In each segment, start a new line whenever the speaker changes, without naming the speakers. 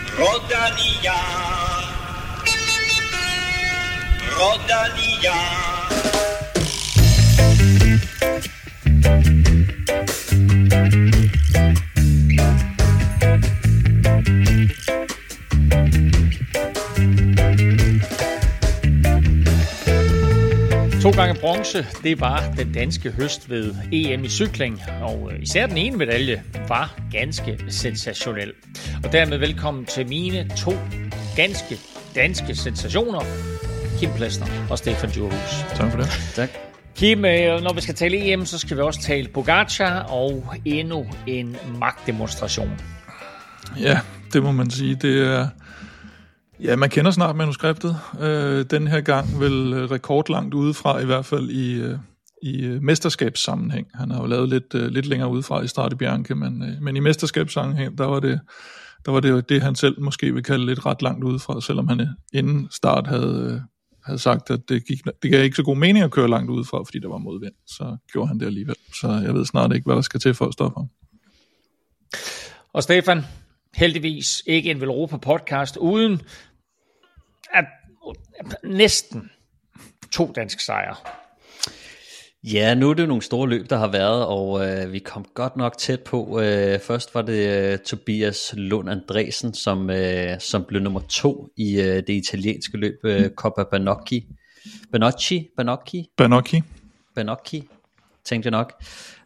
Rodalia, Rodalia.
To gange bronze, det var den danske høst ved EM i cykling, og især den ene medalje var ganske sensationel. Og dermed velkommen til mine to ganske danske sensationer, Kim Plesner og Stefan Djurhus.
Tak for det.
Tak.
Kim, når vi skal tale EM, så skal vi også tale Pogačar og endnu en magtdemonstration.
Ja, det må man sige. Det er... Ja, man kender snart manuskriptet. Den her gang vel rekordlangt udefra, i hvert fald i mesterskabssammenhæng. Han har jo lavet lidt længere udefra i Strade Bianche, men i mesterskabssammenhæng, der var det jo det, han selv måske vil kalde lidt ret langt udefra, selvom han inden start havde sagt, at det gav ikke så god mening at køre langt udefra, fordi der var modvind. Så gjorde han det alligevel. Så jeg ved snart ikke, hvad der skal til for at stoppe ham.
Og Stefan, heldigvis ikke en Velropa-podcast uden at næsten 2 danske sejre.
Ja, nu er det jo nogle store løb, der har været, og vi kom godt nok tæt på. Først var det Tobias Lund Andresen, som blev nummer 2 i det italienske løb, Coppa Banocchi, tænkte jeg nok.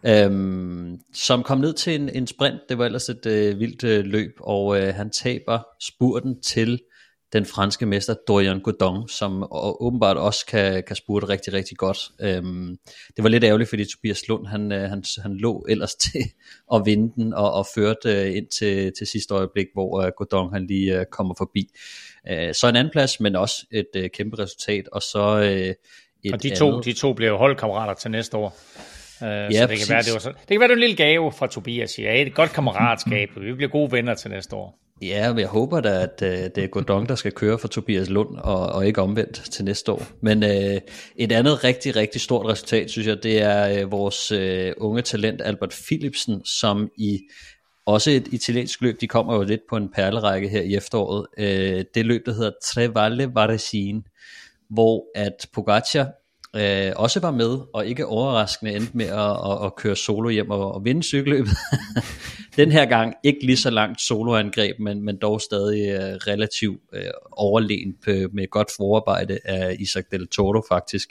Som kom ned til en sprint. Det var ellers et vildt løb, og han taber spurten til den franske mester Dorian Godon, som åbenbart også kan spurte rigtig, rigtig godt. Det var lidt ærgerligt, fordi Tobias Lund, han lå ellers til at vinde den, og førte ind til sidste øjeblik, hvor Godon han lige kommer forbi. Så en anden plads, men også et kæmpe resultat, og så
og de to blev holdkammerater til næste år.
Ja,
så det kan være, det er en lille gave fra Tobias. Ja, et godt kammeratskab. Vi bliver gode venner til næste år.
Ja, men jeg håber da, at det er Godon, der skal køre for Tobias Lund, og ikke omvendt til næste år. Men et andet rigtig, rigtig stort resultat, synes jeg, det er vores unge talent Albert Philipsen, som i også et italiensk løb, de kommer jo lidt på en perlerække her i efteråret. Det løb, der hedder Tre Valle Varesine, hvor at Pogačar også var med, og ikke overraskende endte med at køre solo hjem og vinde cykelløbet. Den her gang ikke lige så langt soloangreb, men dog stadig relativt overlegen med godt forarbejde af Isaac Del Toro faktisk.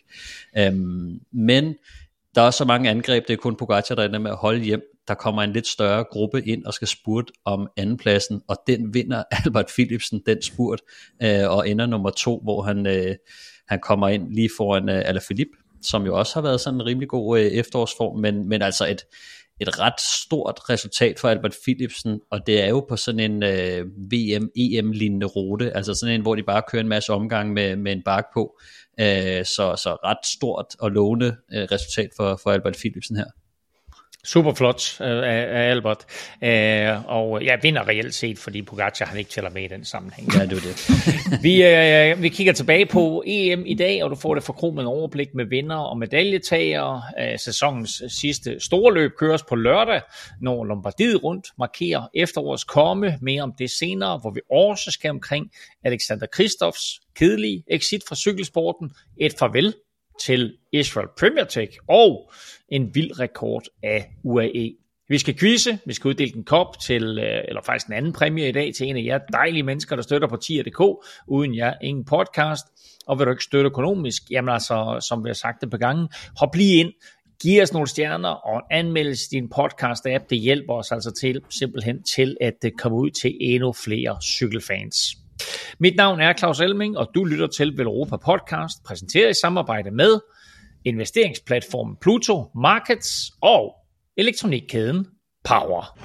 Men der er så mange angreb, det er kun Pogačar, der ender med at holde hjem. Der kommer en lidt større gruppe ind og skal spurte om andenpladsen, og den vinder Albert Philipsen, den spurt, og ender nummer 2, hvor han kommer ind lige foran Alaphilippe, som jo også har været sådan en rimelig god efterårsform, men altså et ret stort resultat for Albert Philipsen, og det er jo på sådan en VM-EM-lignende rute, altså sådan en, hvor de bare kører en masse omgang med en bakke på, så ret stort og lovende resultat for Albert Philipsen her.
Super flot af Albert, og jeg vinder reelt set, fordi Pogačar han ikke tæller med i den sammenhæng.
Ja, det er det.
Vi kigger tilbage på EM i dag, og du får det forkromet overblik med vinder og medaljetager. Sæsonens sidste store løb køres på lørdag, når Lombardiet rundt markerer efterårets komme. Mere om det senere, hvor vi også skal omkring Alexander Kristofs kedelige exit fra cykelsporten, et farvel til Israel Premier Tech og en vild rekord af UAE. Vi skal quizze, vi skal uddele en kop til, eller faktisk en anden præmie i dag til en af jer dejlige mennesker, der støtter på tier.dk. Uden jer, ingen podcast. Og vil du ikke støtte økonomisk, jamen altså, som vi har sagt det på gangen, hop lige ind, giv os nogle stjerner og en anmeldelse i din podcast-app. Det hjælper os altså simpelthen til at komme ud til endnu flere cykelfans. Mit navn er Claus Elming, og du lytter til Velropa Podcast, præsenteret i samarbejde med investeringsplatformen Pluto Markets og elektronikkæden Power.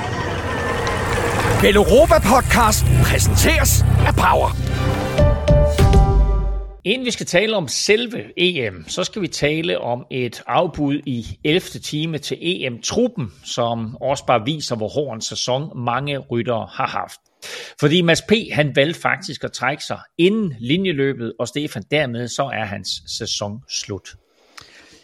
Velropa Podcast præsenteres af Power.
Inden vi skal tale om selve EM, så skal vi tale om et afbud i 11. time til EM-truppen, som også bare viser, hvor hård en sæson mange ryttere har haft. Fordi Mads P. han valgte faktisk at trække sig inden linjeløbet, og Stefan, dermed så er hans sæson slut.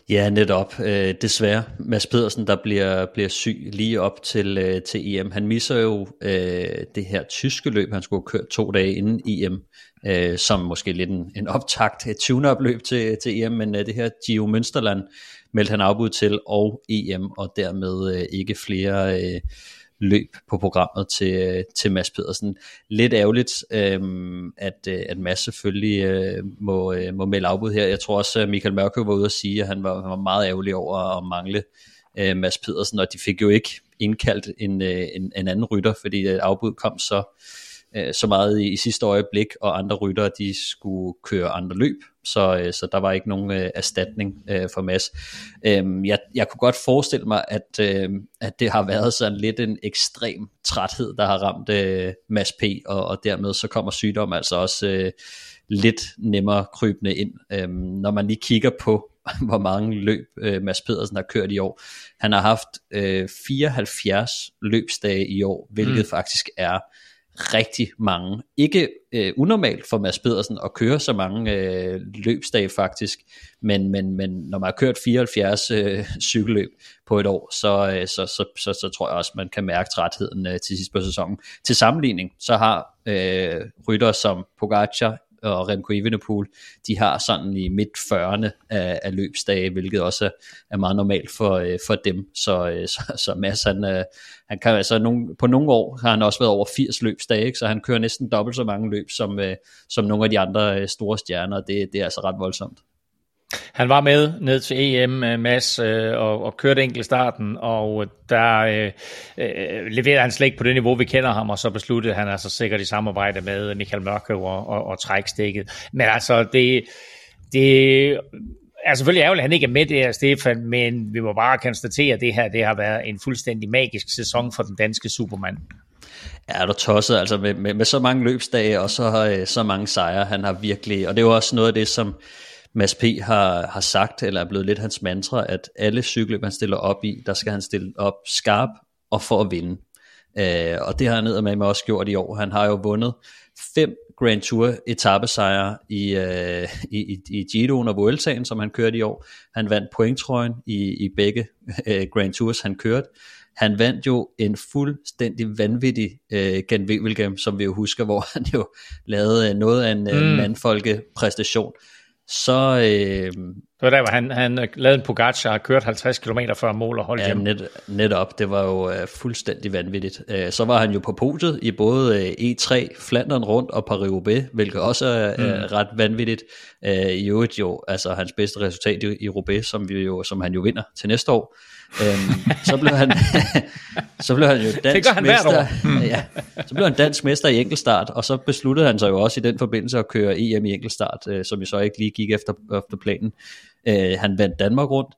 Ja, netop. Desværre. Mads Pedersen, der bliver syg lige op til EM. Han misser jo det her tyske løb, han skulle have kørt 2 dage inden EM, som måske lidt en optakt, et 20. opløb til EM, men det her Giro Münsterland meldte han afbud til, og EM, og dermed ikke flere løb på programmet til Mads Pedersen. Lidt ærgerligt, at Mads selvfølgelig må melde afbud her. Jeg tror også, at Michael Mørkøv var ude at sige, at han var meget ærgerlig over at mangle Mads Pedersen, og de fik jo ikke indkaldt en anden rytter, fordi afbud kom så meget i sidste øjeblik, og andre ryttere, de skulle køre andre løb, så der var ikke nogen erstatning for Mads. Jeg kunne godt forestille mig, at det har været sådan lidt en ekstrem træthed, der har ramt Mads P, og dermed så kommer sygdom altså også lidt nemmere krybende ind. Når man lige kigger på, hvor mange løb Mads Pedersen har kørt i år. Han har haft 74 løbsdage i år, hvilket faktisk er rigtig mange. Ikke unormalt for Mads Pedersen at køre så mange løbsdage faktisk, men når man har kørt 74 cykelløb på et år, så tror jeg også, man kan mærke trætheden til sidst på sæsonen. Til sammenligning, så har ryttere som Pogačar og Remco Evenepoel, de har sådan i midt 40'erne af løbsdage, hvilket også er meget normalt for dem. Så Mads, han kan altså på nogle år har han også været over 80 løbsdage, ikke? Så han kører næsten dobbelt så mange løb som nogle af de andre store stjerner. Det er altså ret voldsomt.
Han var med ned til EM, Mads, og kørte enkeltstarten, og der leverede han slet ikke på det niveau, vi kender ham, og så besluttede han altså sikkert i samarbejde med Michael Mørkøv og trækstikket. Men altså, det er selvfølgelig ærgerligt, at han ikke er med der, Stefan, men vi må bare konstatere, at det har været en fuldstændig magisk sæson for den danske Superman.
Ja, du tosset, altså med så mange løbsdage, og så mange sejre, han har virkelig, og det er jo også noget af det, som Mads P. har sagt, eller er blevet lidt hans mantra, at alle cykler, han stiller op i, der skal han stille op skarp og for at vinde. Og det har han nedad med også gjort i år. Han har jo vundet 5 Grand Tour etapesejre i Giroen og Vueltaen, som han kørte i år. Han vandt pointtrøjen i begge Grand Tours, han kørte. Han vandt jo en fuldstændig vanvittig Gent Wevelgem, som vi jo husker, hvor han jo lavede noget af en mandfolkepræstation. Så
det var der, hvor han lavede en Pogačar og kørt 50 km før mål og holdt hjem.
Netop, det var jo fuldstændig vanvittigt. Så var han jo på podiet i både E3, Flandern rundt og Paris-Roubaix, hvilket også er ret vanvittigt. I øvrigt jo, altså hans bedste resultat i Roubaix, som han jo vinder til næste år. Så blev han jo dansk mester. Ja, så blev han dansk mester i enkeltstart, og så besluttede han sig jo også i den forbindelse at køre EM i enkeltstart, som jo så ikke lige gik efter planen. Han vandt Danmark rundt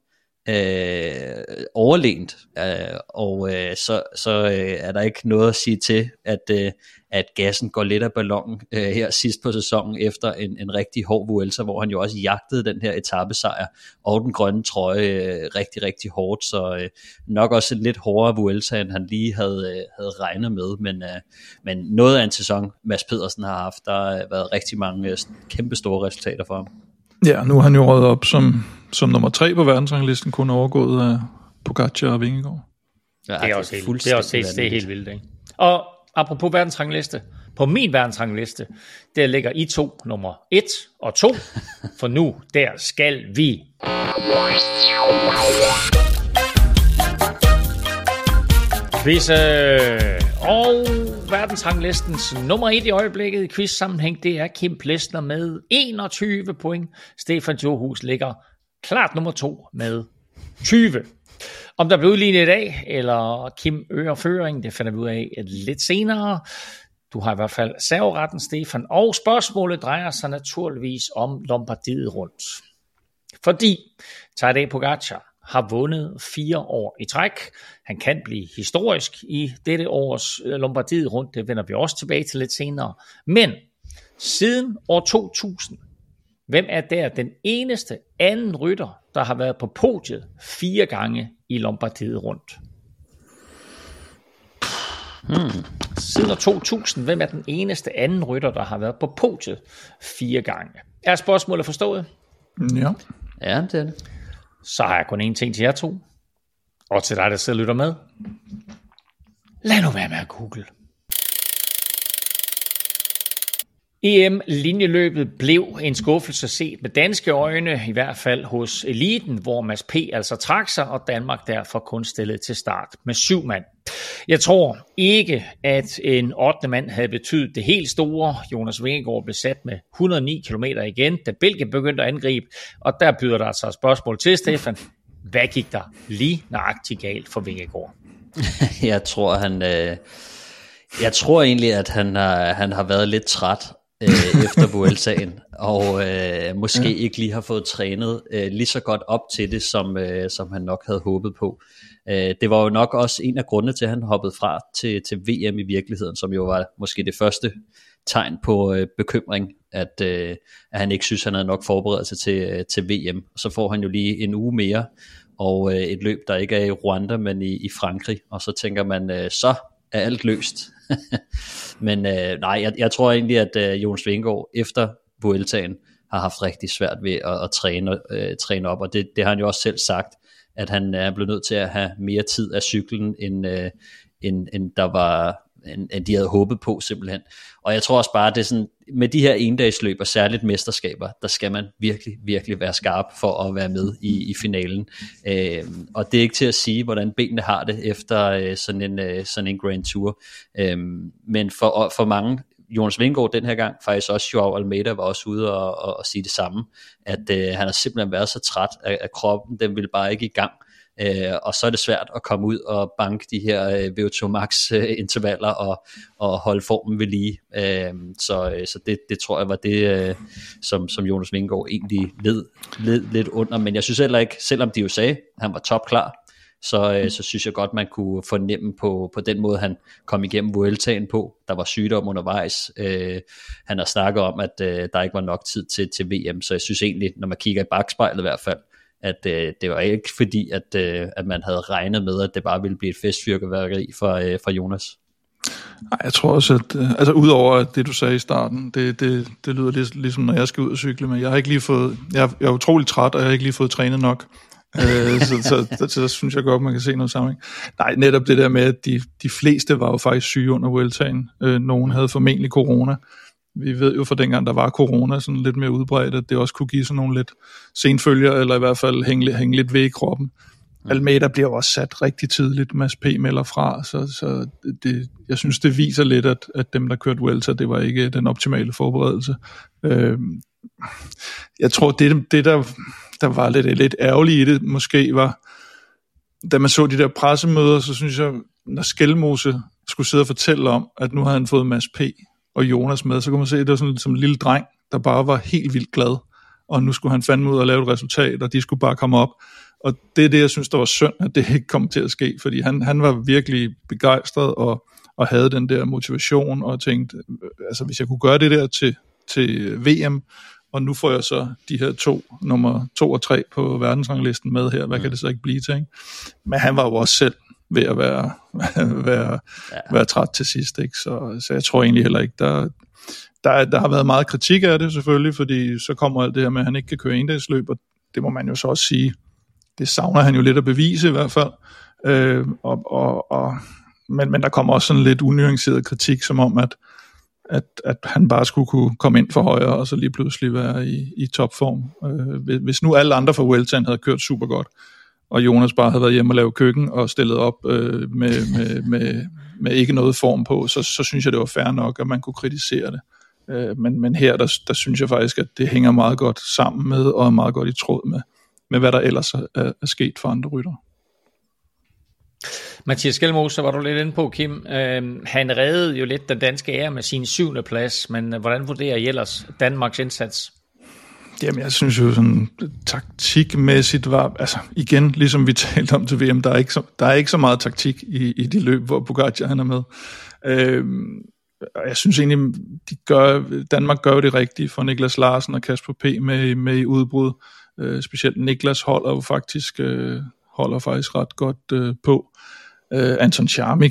overlegent, og så er der ikke noget at sige til, at gassen går lidt af ballonen her sidst på sæsonen efter en rigtig hård Vuelta, hvor han jo også jagtede den her etapesejr og den grønne trøje rigtig, rigtig hårdt, så nok også en lidt hårdere Vuelta, end han lige havde regnet med, men noget af en sæson Mads Pedersen har haft, der har været rigtig mange kæmpe store resultater for ham.
Ja, nu har han jo røget op som nummer 3 på verdensranglisten, kun overgået af Pogačar og Vingegaard.
Ja, det er også helt vildt, ikke? Og apropos verdensrangliste, på min verdensrangliste, der ligger I to nummer 1 og 2, for nu, der skal vi quizze. Og verdensranglistens nummer 1 i øjeblikket i quiz-sammenhæng, det er Kim Plesner med 21 point. Stefan Johus ligger klart nummer 2 med 20. Om der bliver udlignet i dag, eller Kim øger føring, det finder vi ud af lidt senere. Du har i hvert fald serveretten, Stefan. Og spørgsmålet drejer sig naturligvis om Lombardiet rundt. Fordi Tadej Pogačar har vundet 4 år i træk. Han kan blive historisk i dette års Lombardiet rundt. Det vender vi også tilbage til lidt senere. Men siden år 2000, hvem er der den eneste anden rytter, der har været på podiet 4 gange i Lombardiet rundt? Siden år 2000, hvem er den eneste anden rytter, der har været på podiet 4 gange? Er spørgsmålet forstået?
Ja.
Ja, det er det.
så har jeg kun én ting til jer to, og til dig, der sidder og lytter med. Lad nu være med at google. EM-linjeløbet blev en skuffelse set med danske øjne, i hvert fald hos eliten, hvor Mads P. altså trak sig, og Danmark derfor kun stillede til start med 7 mand. Jeg tror ikke, at en 8. mand havde betydet det helt store. Jonas Vingegaard blev sat med 109 km igen, da Belgien begyndte at angribe, og der byder der altså spørgsmål til, Stefan. Hvad gik der lige nøjagtigt galt for Vingegaard?
Jeg tror egentlig, at han har været lidt træt efter Vueltaen, og måske ikke lige har fået trænet lige så godt op til det, som han nok havde håbet på. Det var jo nok også en af grundene til, at han hoppede fra til VM i virkeligheden, som jo var måske det første tegn på bekymring, at han ikke synes, han havde nok forberedt sig til VM. Så får han jo lige en uge mere, og et løb, der ikke er i Rwanda, men i Frankrig, og så tænker man, så er alt løst. Men nej, jeg tror egentlig, at Jonas Vingegaard efter Vueltaen har haft rigtig svært ved at træne op, og det har han jo også selv sagt, at han er blevet nødt til at have mere tid af cyklen, end der var, end de havde håbet på simpelthen. Og jeg tror også bare, det er sådan, med de her endagsløb og særligt mesterskaber, der skal man virkelig, virkelig være skarp for at være med i finalen. Og det er ikke til at sige, hvordan benene har det efter sådan en Grand Tour. Men for mange, Jonas Vingegaard den her gang, faktisk også Joao Almeida var også ude og sige det samme, at han har simpelthen været så træt af kroppen, den ville bare ikke i gang. Og så er det svært at komme ud og banke de her VO2 max intervaller og holde formen ved lige. Så det tror jeg var det, som Jonas Vingegaard egentlig led lidt under. Men jeg synes heller ikke, selvom de jo sagde, at han var topklar, så synes jeg godt, man kunne fornemme på den måde, han kom igennem Vueltaen på. Der var sygdom undervejs. Han har snakket om, at der ikke var nok tid til VM, så jeg synes egentlig, når man kigger i bagspejlet i hvert fald, at det var ikke fordi, at man havde regnet med, at det bare ville blive et festfyrkeværkeri for Jonas.
Nej, jeg tror også, at altså udover det, du sagde i starten, det lyder ligesom, når jeg skal ud og cykle, men jeg har ikke lige fået, jeg er utrolig træt, og jeg har ikke lige fået trænet nok. Så synes jeg godt, man kan se noget sammenhæng. Nej, netop det der med, at de fleste var jo faktisk syge under Vueltaen. Nogen havde formentlig corona. Vi ved jo fra dengang, der var corona sådan lidt mere udbredt, at det også kunne give sådan nogle lidt senfølger, eller i hvert fald hænge lidt ved i kroppen. Almeida bliver også sat rigtig tidligt, Mads P. melder fra, så jeg synes, det viser lidt, at dem, der kørte Vuelta, det var ikke den optimale forberedelse. Jeg tror, det der var lidt ærgerligt i det, måske var, da man så de der pressemøder, så synes jeg, når Skelmose skulle sidde og fortælle om, at nu havde han fået Mads P. og Jonas med, så kunne man se, at det var sådan som en lille dreng, der bare var helt vildt glad, og nu skulle han fandme ud og lave et resultat, og de skulle bare komme op. Og det er det, jeg synes, der var synd, at det ikke kom til at ske, fordi han var virkelig begejstret og havde den der motivation, og tænkte, altså hvis jeg kunne gøre det der til VM, og nu får jeg så de her nummer 2 og 3 på verdensranglisten med her, hvad kan det så ikke blive til, ikke? Men han var jo også selv ved at være træt til sidst, ikke? Så jeg tror egentlig heller ikke, der har været meget kritik af det selvfølgelig, fordi så kommer alt det her med, at han ikke kan køre endagsløb, og det må man jo så også sige, det savner han jo lidt at bevise i hvert fald, men der kommer også sådan lidt unuanceret kritik, som om, at han bare skulle kunne komme ind for højre, og så lige pludselig være i topform. Hvis nu alle andre fra Vueltaen havde kørt super godt, og Jonas bare havde været hjemme og lavet køkken, og stillet op med ikke noget form på, så synes jeg, det var fair nok, at man kunne kritisere det. Men her, der synes jeg faktisk, at det hænger meget godt sammen med, og er meget godt i tråd med hvad der ellers er sket for andre ryttere.
Mathias Skelmose, var du lidt inde på, Kim. Han reddede jo lidt den danske ære med sin 7. plads, men hvordan vurderer I ellers Danmarks indsats?
Jamen, jeg synes jo sådan taktikmæssigt var, altså igen, ligesom vi talte om til VM, der er ikke så meget taktik i de løb, hvor Pogačar han er med. Jeg synes egentlig, Danmark gør det rigtige for Niklas Larsen og Kasper P. med i udbrud. Specielt Niklas holder faktisk ret godt på. Anton Charmik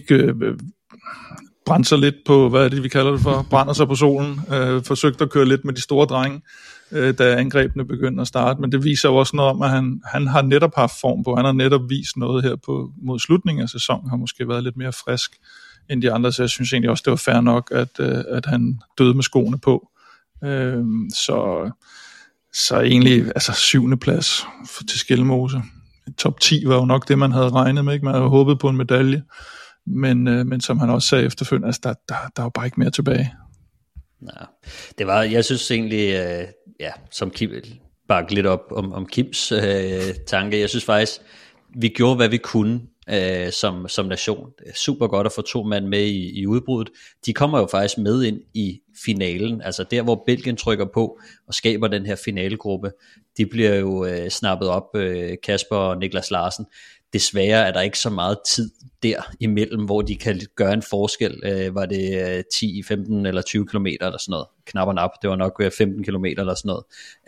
brænder sig lidt på, hvad er det, vi kalder det for? Brænder sig på solen. Forsøgte at køre lidt med de store drenge. da angrebene begyndte at starte, men det viser jo også noget om, at han har netop haft form på, han har netop vist noget her mod slutningen af sæsonen, har måske været lidt mere frisk end de andre, så jeg synes egentlig også, det var fair nok, at han døde med skoene på. Så egentlig, altså 7. plads til Skelmose. Top 10 var jo nok det, man havde regnet med, ikke? Man havde håbet på en medalje, men som han også sagde efterfølgende, altså der var bare ikke mere tilbage.
Ja, jeg synes egentlig, som Kim, bakke lidt op om Kims tanke, jeg synes faktisk, vi gjorde, hvad vi kunne som nation. Super godt at få 2 mand med i udbruddet. De kommer jo faktisk med ind i finalen, altså der hvor Belgien trykker på og skaber den her finalegruppe. De bliver jo snappet op, Kasper og Niklas Larsen. Desværre er der ikke så meget tid der imellem, hvor de kan gøre en forskel. Var det 10, 15 eller 20 kilometer eller sådan noget? Knap og nap, det var nok 15 kilometer eller sådan noget,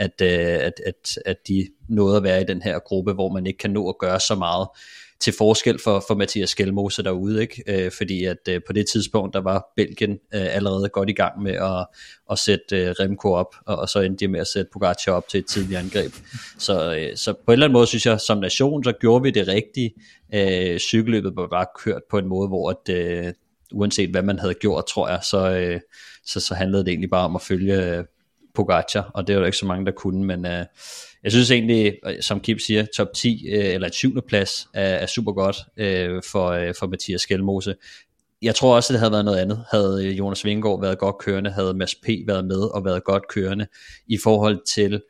at de nåede at være i den her gruppe, hvor man ikke kan nå at gøre så meget til forskel for Mathias Skelmose derude, ikke? Fordi at på det tidspunkt, der var Belgien allerede godt i gang med at sætte Remco op, og så endte de med at sætte Pogačar op til et tidligt angreb. Så på en eller anden måde, synes jeg, som nation, så gjorde vi det rigtige. Cykelløbet var bare kørt på en måde, hvor at, uanset hvad man havde gjort, tror jeg, så handlede det egentlig bare om at følge Pogačar, og det var jo ikke så mange, der kunne, men jeg synes egentlig, som Kim siger, top 10 eller et 7. plads er super godt for Mathias Skelmose. Jeg tror også, at det havde været noget andet. Havde Jonas Vingegaard været godt kørende, havde Mads P. været med og været godt kørende i forhold til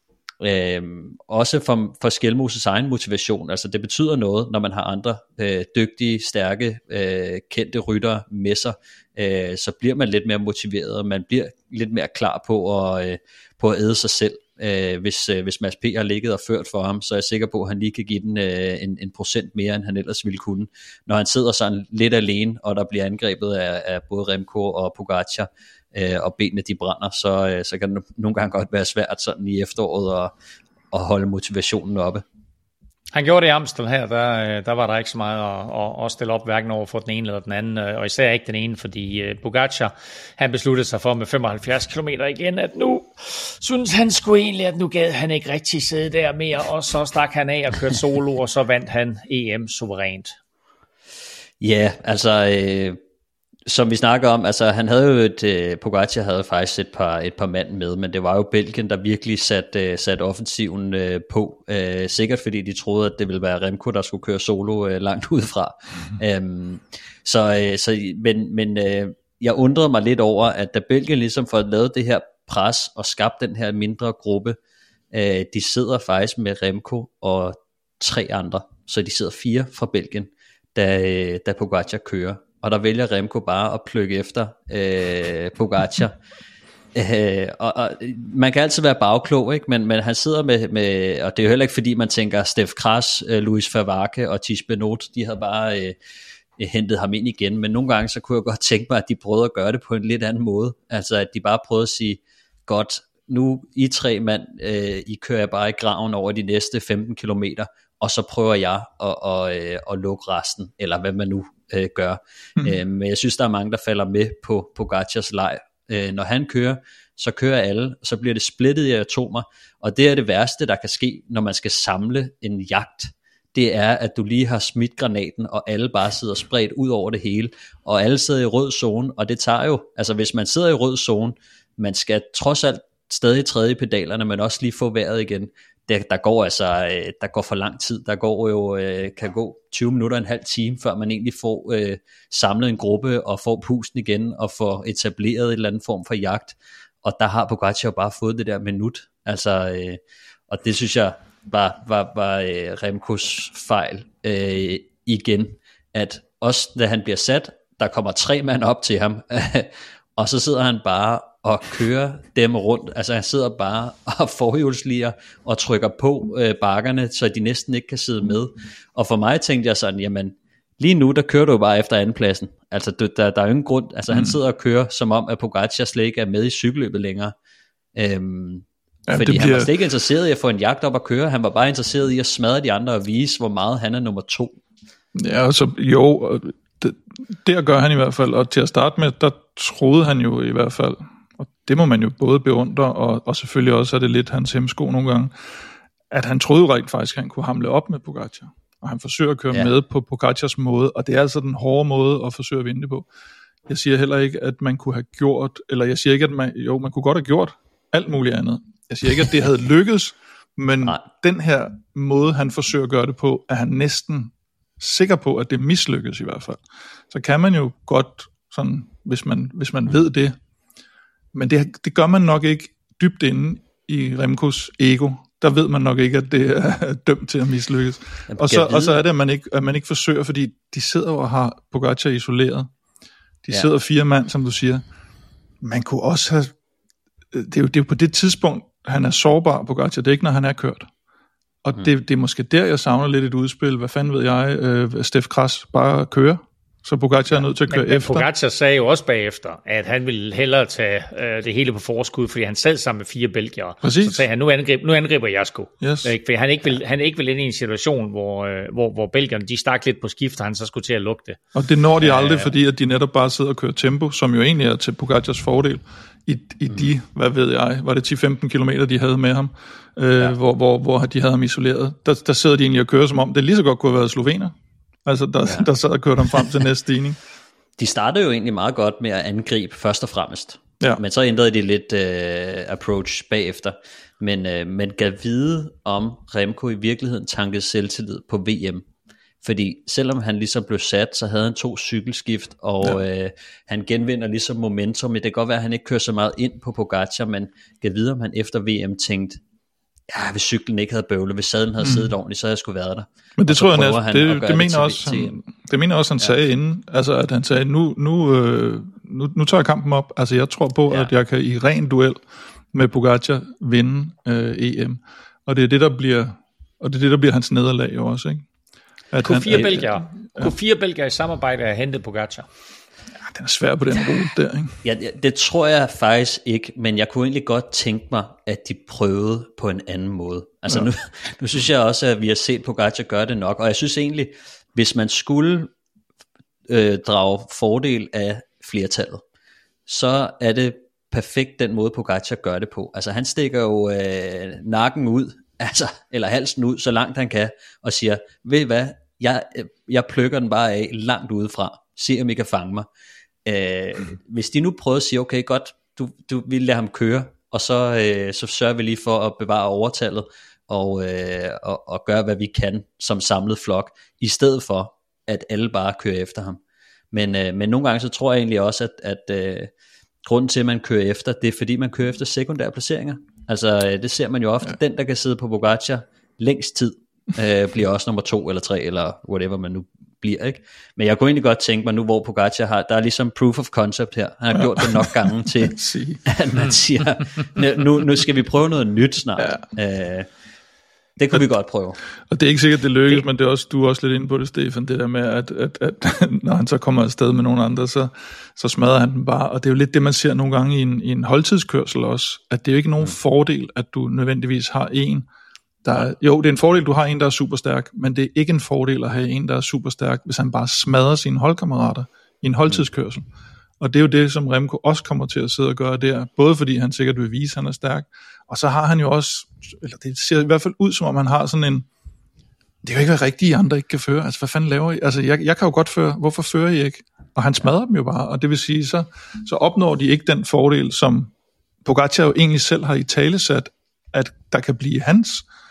også for Skelmoses egen motivation. Altså det betyder noget, når man har andre dygtige, stærke, kendte ryttere med sig, så bliver man lidt mere motiveret, og man bliver lidt mere klar på at æde sig selv. Hvis Mads P. har ligget og ført for ham, så er jeg sikker på, at han lige kan give den en procent mere, end han ellers ville kunne. Når han sidder sådan lidt alene, og der bliver angrebet af både Remco og Pogačar, og benene de brænder, så kan det nogle gange godt være svært sådan i efteråret at holde motivationen oppe.
Han gjorde det i Amstel her, der var der ikke så meget at stille op, hverken over for den ene eller den anden, og især ikke den ene, fordi Pogačar, han besluttede sig for med 75 km igen, at nu synes han sgu egentlig, at nu gad han ikke rigtig sidde der mere, og så stak han af og kørte solo, og så vandt han EM suverænt. Ja,
altså som vi snakker om, altså han havde jo Pogačar havde faktisk et par mand med, men det var jo Belgien, der virkelig satte offensiven på, sikkert fordi de troede, at det ville være Remco, der skulle køre solo langt udefra. Men jeg undrede mig lidt over, at da Belgien ligesom får lavet det her pres og skabt den her mindre gruppe, de sidder faktisk med Remco og 3 andre, så de sidder 4 fra Belgien, da Pogačar kører. Og der vælger Remco bare at plukke efter Pogačar. Og man kan altid være bagklog, ikke? Men han sidder med, og det er jo heller ikke fordi man tænker Stef Kras, Luis Vervaeke og Tish Benoot, de havde bare hentet ham ind igen, men nogle gange så kunne jeg godt tænke mig, at de prøvede at gøre det på en lidt anden måde, altså at de bare prøvede at sige, godt, nu I 3 mand, I kører bare i graven over de næste 15 kilometer, og så prøver jeg at lukke resten, eller hvad man nu gør. Men jeg synes, der er mange, der falder med på Pogacars leg. Når han kører, så kører alle, og så bliver det splittet i atomer, og det er det værste, der kan ske, når man skal samle en jagt. Det er, at du lige har smidt granaten, og alle bare sidder spredt ud over det hele, og alle sidder i rød zone, og det tager jo, altså hvis man sidder i rød zone, man skal trods alt stadig træde i pedalerne, men også lige få vejret igen. Der går for lang tid. Der går jo kan gå 20 minutter, en halv time, før man egentlig får samlet en gruppe og får pusten igen og får etableret en eller anden form for jagt. Og der har Pogačar jo bare fået det der minut. Altså, og det synes jeg var Remcos fejl igen, at også da han bliver sat, der kommer 3 mand op til ham, og så sidder han bare og kører dem rundt. Altså han sidder bare og forhjulsliger og trykker på bakkerne, så de næsten ikke kan sidde med. Og for mig tænkte jeg sådan, jamen lige nu der kører du bare efter andenpladsen. Altså der er jo ingen grund. Altså han sidder og kører som om at Pogačar slet ikke er med i cykelløbet længere. Fordi han var slet ikke interesseret i at få en jagt op at køre. Han var bare interesseret i at smadre de andre og vise hvor meget han er nummer 2.
Ja, altså jo, det gør han i hvert fald. Og til at starte med, der troede han jo i hvert fald, og det må man jo både beundre, og selvfølgelig også er det lidt hans hemsko nogle gange, at han troede jo rent faktisk, at han kunne hamle op med Pogacar. Og han forsøger at køre med på Pogacars måde, og det er altså den hårde måde at forsøge at vinde på. Jeg siger heller ikke, at man kunne have gjort, eller jeg siger ikke, at man kunne godt have gjort alt muligt andet. Jeg siger ikke, at det havde lykkes, men den her måde, han forsøger at gøre det på, er han næsten sikker på, at det mislykkes i hvert fald. Så kan man jo godt, sådan, hvis man ved det, men det gør man nok ikke dybt inde i Remcos ego. Der ved man nok ikke, at det er dømt til at mislykkes. Og så er det, at man ikke forsøger, fordi de sidder og har Pogacar isoleret. De sidder 4 mand, som du siger. Man kunne også have... Det er jo på det tidspunkt, han er sårbar, Pogacar. Det er ikke, når han er kørt. Og det er måske der, jeg savner lidt et udspil. Hvad fanden ved jeg? Steff Kras bare køre. Så Pogacar er nødt til at køre efter.
Pogacar sagde jo også bagefter, at han ville hellere tage det hele på forskud, fordi han sad sammen med 4 belgiere.
Præcis.
Så sagde han, nu angriber jeg sgu. Yes. For han ikke vil ind i en situation, hvor belgierne de stak lidt på skift, og han så skulle til at lukke det. Og
det når de aldrig, fordi at de netop bare sidder og kører tempo, som jo egentlig er til Pogacars fordel. I de, hvad ved jeg, var det 10-15 kilometer, de havde med ham, hvor de havde ham isoleret. Der sidder de egentlig og kører, som om det lige så godt kunne have været slovener. Altså, der sad og kørte dem frem til næste stigning.
De startede jo egentlig meget godt med at angribe først og fremmest. Ja. Men så ændrede de lidt approach bagefter. Men gav vide om Remco i virkeligheden tankede selvtillid på VM. Fordi selvom han ligesom blev sat, så havde han 2 cykelskift, og han genvinder ligesom momentum. Men det kan godt være, at han ikke kører så meget ind på Pogacar, men gav vide om han efter VM tænkte, hvis cyklen ikke havde bøvlet, hvis sadlen havde siddet ordentligt, så havde jeg sgu været der.
Men det tror jeg næsten, det mener også han sagde inden, altså at han sagde, nu tager jeg kampen op, altså jeg tror på, at jeg kan i ren duel med Pogacar vinde EM, og det er det, der bliver hans nederlag også, ikke?
Kunne 4 belgier i samarbejde have hentet Pogacar?
Ja, den er svær på den rute der, ikke?
Ja, det tror jeg faktisk ikke, men jeg kunne egentlig godt tænke mig, at de prøvede på en anden måde. Altså nu synes jeg også, at vi har set Pogacar gøre det nok, og jeg synes egentlig, hvis man skulle drage fordel af flertallet, så er det perfekt den måde Pogacar gør det på. Altså han stikker jo nakken ud, eller halsen ud, så langt han kan, og siger, ved I hvad, jeg plukker den bare af langt udefra, se om I kan fange mig. Hvis de nu prøver at sige, okay godt, du vil lade ham køre, og så sørger vi lige for at bevare overtallet, og gøre hvad vi kan som samlet flok, i stedet for at alle bare kører efter ham. Men nogle gange så tror jeg egentlig også, at grunden til at man kører efter, det er fordi man kører efter sekundære placeringer. Altså det ser man jo ofte, den der kan sidde på Pogacar længst tid, bliver også nummer 2 eller 3 eller whatever man nu bliver, ikke? Men jeg kunne egentlig godt tænke mig nu, hvor Pogacar der er ligesom proof of concept her. Han har gjort det nok gange til, at man siger, nu skal vi prøve noget nyt snart. Det kunne vi godt prøve.
Og det er ikke sikkert, det lykkes, men det er også, du er også lidt inde på det, Stefan, det der med, at når han så kommer afsted med nogle andre, så smadrer han den bare. Og det er jo lidt det, man ser nogle gange i en holdtidskørsel også, at det er jo ikke nogen fordel, at du nødvendigvis har en, jo, det er en fordel, du har en, der er super stærk, men det er ikke en fordel at have en, der er super stærk, hvis han bare smadrer sine holdkammerater i en holdtidskørsel. Og det er jo det, som Remco også kommer til at sidde og gøre der, både fordi han sikkert vil vise, at han er stærk, og så har han jo også, eller det ser i hvert fald ud, som om han har sådan en, det er jo ikke, hvad rigtige andre ikke kan føre, altså hvad fanden laver I? Altså jeg kan jo godt føre, hvorfor fører I ikke? Og han smadrer dem jo bare, og det vil sige, så opnår de ikke den fordel, som Pogacar jo egentlig selv har i talesat, at der kan blive hans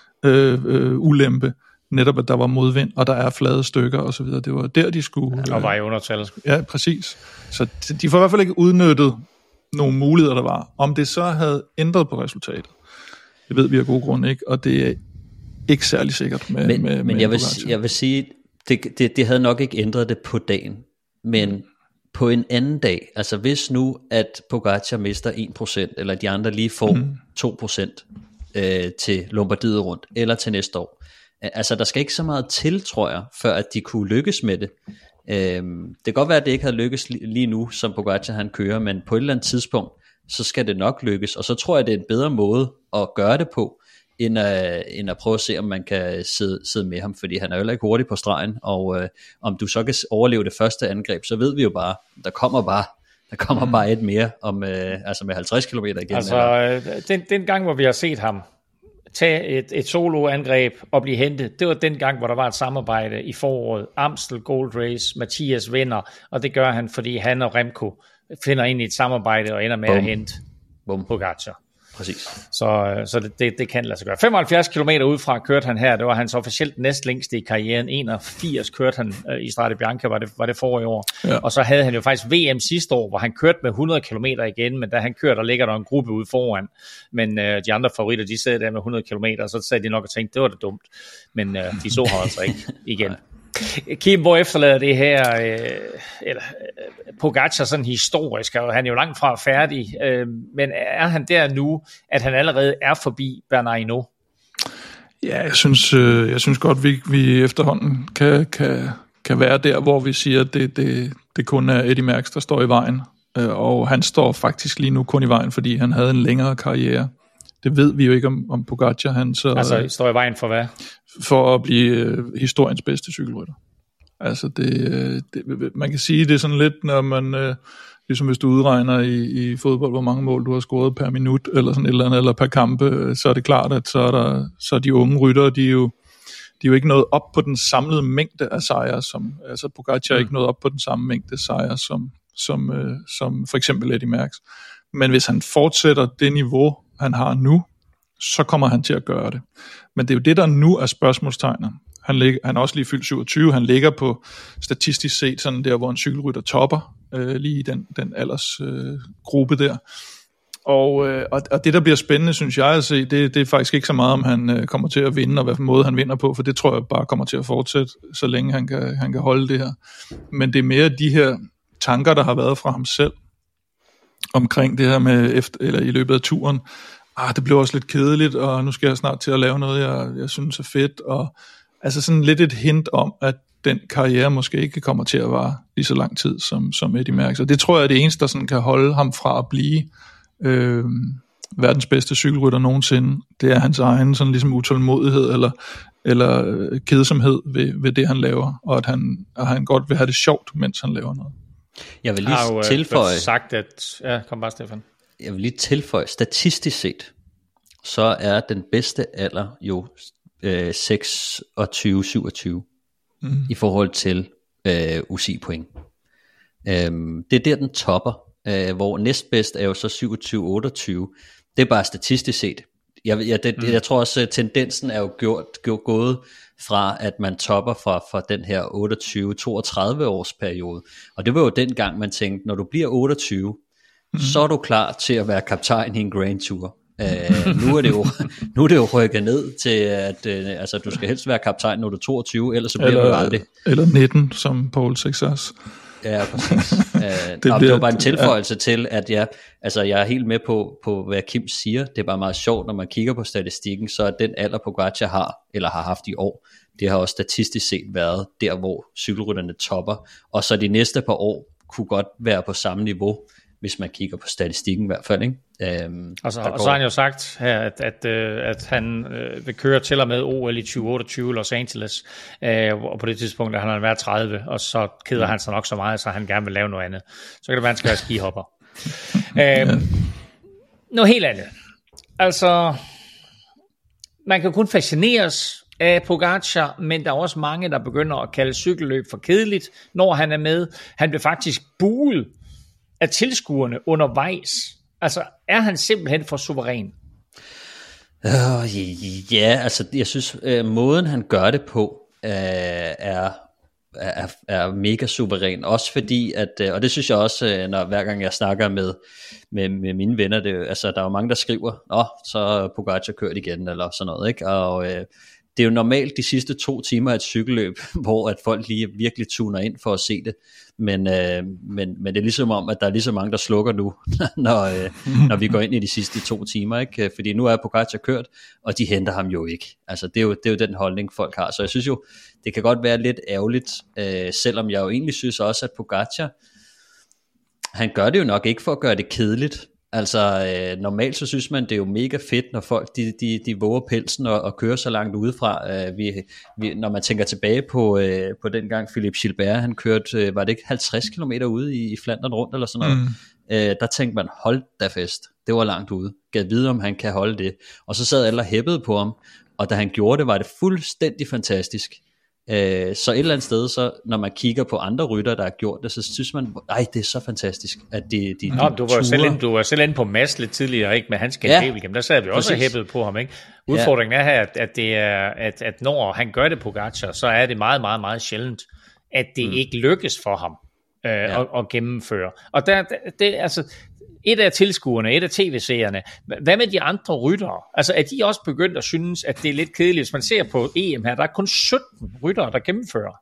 ulempe, netop at der var modvind, og der er flade stykker og så videre. Det var der, de skulle...
og var i undertal.
Ja, præcis. Så de får i hvert fald ikke udnyttet nogle muligheder, der var. Om det så havde ændret på resultatet, det ved vi af gode grunde ikke, og det er ikke særlig sikkert med
Men jeg vil sige, det havde nok ikke ændret det på dagen, men på en anden dag, altså hvis nu, at Pogacar mister 1%, eller de andre lige får 2% til Lombardiet rundt, eller til næste år. Altså der skal ikke så meget til, tror jeg, før at de kunne lykkes med det. Det kan godt være, at det ikke havde lykkes lige nu, som Pogacar han kører, men på et eller andet tidspunkt, så skal det nok lykkes, og så tror jeg, det er en bedre måde at gøre det på, end at prøve at se, om man kan sidde med ham, fordi han er jo heller ikke hurtig på stregen, og om du så kan overleve det første angreb, så ved vi jo bare, der Der kommer bare et mere om, altså med 50 km igen.
Altså, den gang, hvor vi har set ham tage et soloangreb og blive hentet, det var den gang, hvor der var et samarbejde i foråret. Amstel Gold Race, Mathias vinder, og det gør han, fordi han og finder ind i et samarbejde og ender med at hente Pogačar.
Præcis.
Så det kan lade sig gøre. 75 km udefra kørte han her. Det var hans officielt næstlængste i karrieren. 81 kørte han i Strade Bianche, var det forrige år. Ja. Og så havde han jo faktisk VM sidste år, hvor han kørte med 100 km igen, men da han kørte, der ligger der en gruppe ude foran. Men de andre favoritter, de sad der med 100 km, og så sagde de nok og tænkte, det var da dumt. Men de så ham altså ikke igen. Kim, hvor efterlader det her Pogačar sådan historisk, og han er jo langt fra færdig, men er han der nu, at han allerede er forbi Bernard Hinault?
Ja, jeg synes godt, vi efterhånden kan være der, hvor vi siger, at det kun er Eddy Merckx, der står i vejen, og han står faktisk lige nu kun i vejen, fordi han havde en længere karriere. Det ved vi jo ikke om Pogačar.
Altså står i vejen for hvad?
For at blive historiens bedste cykelrytter. Altså man kan sige, det er sådan lidt, når man, ligesom hvis du udregner i fodbold, hvor mange mål du har scoret per minut, eller sådan et eller andet, eller per kampe, så er det klart, at så er de unge ryttere, de er jo ikke nået op på den samlede mængde af sejre, altså Pogačar er ikke nået op på den samme mængde sejre, som for eksempel Eddy Merckx. Men hvis han fortsætter det niveau, han har nu, så kommer han til at gøre det. Men det er jo det, der nu er spørgsmålstegnet. Han er også lige fyldt 27, han ligger på statistisk set sådan der, hvor en cykelrytter topper, lige i den aldersgruppe der. Og det, der bliver spændende, synes jeg at se, det er faktisk ikke så meget, om han kommer til at vinde, og hvad måde han vinder på, for det tror jeg bare kommer til at fortsætte, så længe han kan holde det her. Men det er mere de her tanker, der har været fra ham selv, omkring det her med eller i løbet af turen. Det blev også lidt kedeligt, og nu skal jeg snart til at lave noget, jeg synes er fedt, og altså sådan lidt et hint om, at den karriere måske ikke kommer til at vare lige så lang tid som Eddy Merckx. Og det tror jeg er det eneste, der sådan kan holde ham fra at blive verdens bedste cykelrytter nogensinde. Det er hans egen sådan ligesom utålmodighed eller kedsomhed ved det, han laver, og at han godt vil have det sjovt, mens han laver noget.
Jeg vil lige tilføje
sagt, at kom bare, Stefan.
Jeg vil lige tilføje, statistisk set, så er den bedste alder jo 26-27 i forhold til UCI-point. Det er der, den topper, hvor næstbedst er jo så 27-28. Det er bare statistisk set. Jeg tror også, tendensen er jo gået fra, at man topper fra den her 28-32 års periode. Og det var jo dengang, man tænkte, når du bliver 28, så er du klar til at være kaptajn i en Grand Tour. Nu er det jo rykket ned til, at altså, du skal helst være kaptajn, når du er 22, ellers så bliver du aldrig.
Eller 19, som Paul Sexas.
Ja, præcis. Det var bare en tilføjelse til, at jeg er helt med på, hvad Kim siger. Det er bare meget sjovt, når man kigger på statistikken, så er den alder Pogačar har haft i år, det har også statistisk set været der, hvor cykelrytterne topper. Og så de næste par år kunne godt være på samme niveau, hvis man kigger på statistikken i hvert fald, ikke?
Og så har han jo sagt her, at han vil køre til og med OL i 2028 Los Angeles, og på det tidspunkt har han været 30, og så keder han sig nok så meget, så han gerne vil lave noget andet. Så kan det være, han skal være skihopper. Noget helt andet. Altså, man kan kun fascineres af Pogačar, men der er også mange, der begynder at kalde cykelløb for kedeligt, når han er med. Han bliver faktisk buet af tilskuerne undervejs. Altså, er han simpelthen for suveræn?
Ja, altså, jeg synes, måden han gør det på, er mega suveræn. Også fordi, og det synes jeg også, hver gang jeg snakker med mine venner, altså, der er jo mange, der skriver, så Pogačar kørt igen, eller sådan noget, ikke? Og det er jo normalt de sidste 2 timer af et cykelløb, hvor at folk lige virkelig tuner ind for at se det, men det er ligesom om, at der er lige så mange, der slukker nu, når vi går ind i de sidste 2 timer, ikke? Fordi nu er Pogačar kørt, og de henter ham jo ikke. Altså det er jo den holdning, folk har. Så jeg synes jo, det kan godt være lidt ærgerligt, selvom jeg jo egentlig synes også, at Pogačar, han gør det jo nok ikke for at gøre det kedeligt. Altså normalt så synes man, det er jo mega fedt, når folk de våger pelsen og kører så langt udefra. Når man tænker tilbage på den gang Philippe Gilbert, han kørte, var det ikke 50 km ude i Flandern rundt eller sådan noget. Der tænkte man, hold da fest, det var langt ude. Gad vide, om han kan holde det. Og så sad alle og hæppede på ham, og da han gjorde det, var det fuldstændig fantastisk. Så et eller andet sted, så når man kigger på andre rytter, der har gjort det, så synes man, det er så fantastisk, at de
du var selv inde på Mads lidt tidligere, ikke, med hans Skandinavien, der sad vi også og hæppede på ham, ikke? Udfordringen er her, at det er, at når han gør det Pogačar, så er det meget, meget, meget sjældent, at det ikke lykkes for ham at gennemføre. Og det altså et af tilskuerne, et af tv-seerne, hvad med de andre ryttere? Altså er de også begyndt at synes, at det er lidt kedeligt? Hvis man ser på EM her, der er kun 17 ryttere, der gennemfører.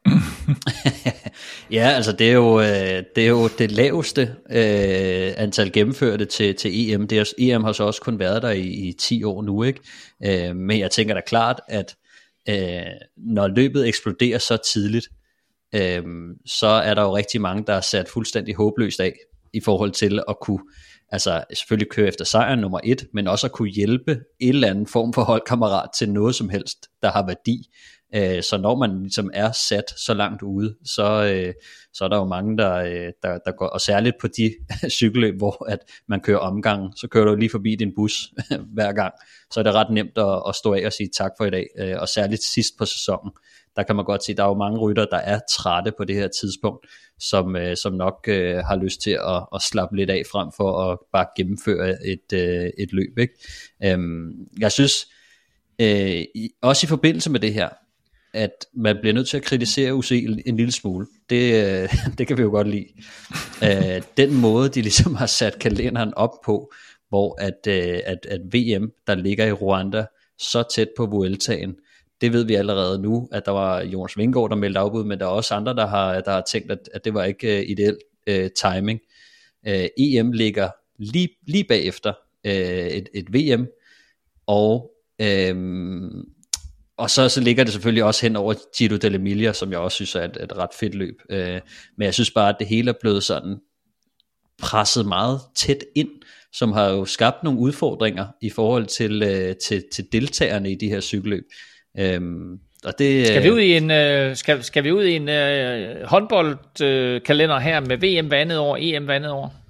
Ja, altså det er jo det laveste antal gennemførte til EM. EM har så også kun været der i 10 år nu, ikke? Men jeg tænker da klart, at når løbet eksploderer så tidligt, så er der jo rigtig mange, der er sat fuldstændig håbløst af i forhold til at kunne, altså selvfølgelig køre efter sejren nummer 1, men også at kunne hjælpe en eller anden form for holdkammerat til noget som helst, der har værdi. Så når man ligesom er sat så langt ude, så er der jo mange, der går, og særligt på de cykelløb, hvor at man kører omgangen, så kører du lige forbi din bus hver gang, så er det ret nemt at stå af og sige tak for i dag, og særligt sidst på sæsonen, der kan man godt se, der er jo mange rytter, der er trætte på det her tidspunkt, som nok har lyst til at slappe lidt af frem for at bare gennemføre et løb, ikke? Jeg synes også i forbindelse med det her, at man bliver nødt til at kritisere UCI en lille smule. Det kan vi jo godt lide. Den måde de ligesom har sat kalenderen op på, hvor at VM, der ligger i Rwanda så tæt på Vueltaen, det ved vi allerede nu, at der var Jonas Vingegaard, der meldte afbud, men der er også andre, der har tænkt, at det var ikke ideel timing. EM ligger lige bagefter et VM, og så ligger det selvfølgelig også hen over Giro dell'Emilia, som jeg også synes er et ret fedt løb. Men jeg synes bare, at det hele er blevet sådan presset meget tæt ind, som har jo skabt nogle udfordringer i forhold til deltagerne i de her cykelløb. Og det,
skal vi ud i en håndboldkalender her med VM hver andet år, EM hver andet år?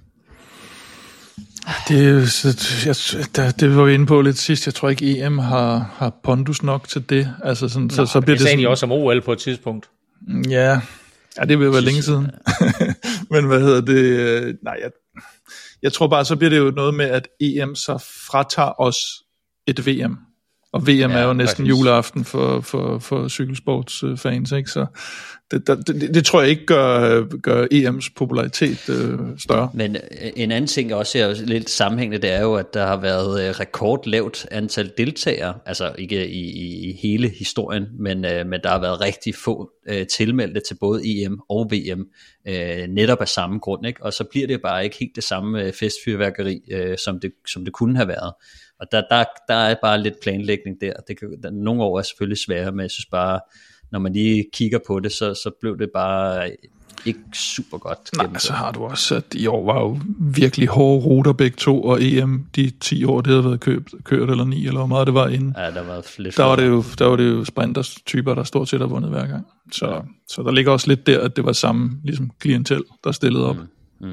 Det var vi inde på lidt sidst. Jeg tror ikke EM har pondus nok til det. Altså sådan, så bliver
det sagde de også om OL på et tidspunkt.
Ja, det vil være længe siden. Men hvad hedder det? Nej, jeg tror bare, så bliver det jo noget med, at EM så fratager os et VM. Og VM er jo næsten juleaften for cykelsportsfans, ikke? Så det tror jeg ikke gør EM's popularitet større. Men
en anden ting også er lidt sammenhængende, det er jo, at der har været rekordlavt antal deltagere, altså ikke i hele historien, men der har været rigtig få tilmeldte til både EM og VM, netop af samme grund, ikke? Og så bliver det bare ikke helt det samme festfyrværkeri, som det kunne have været. Og der er bare lidt planlægning der. Nogle år er selvfølgelig svære, men jeg synes bare, når man lige kigger på det, så blev det bare ikke super godt.
Nej, så har du også, at i år var jo virkelig hårde ruter begge to, og EM, de 10 år, det havde været kørt eller 9, eller hvor meget det var inden.
Ja, der var lidt.
Der var det jo sprinters typer, der stort set har vundet hver gang. Så der ligger også lidt der, at det var samme ligesom klientel, der stillede op.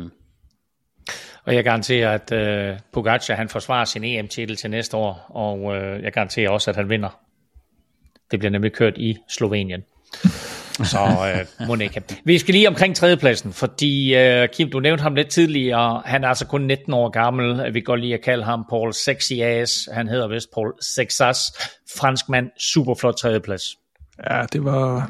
Og jeg garanterer, at Pogačar han forsvarer sin EM-titel til næste år, og jeg garanterer også, at han vinder. Det bliver nemlig kørt i Slovenien. Så Monika. Vi skal lige omkring tredjepladsen, fordi Kim, du nævnte ham lidt tidligere. Han er altså kun 19 år gammel. Vi kan godt lide at kalde ham Paul Sexias. Han hedder vist Paul Sexas. Franskmand, superflot tredjeplads.
Ja, det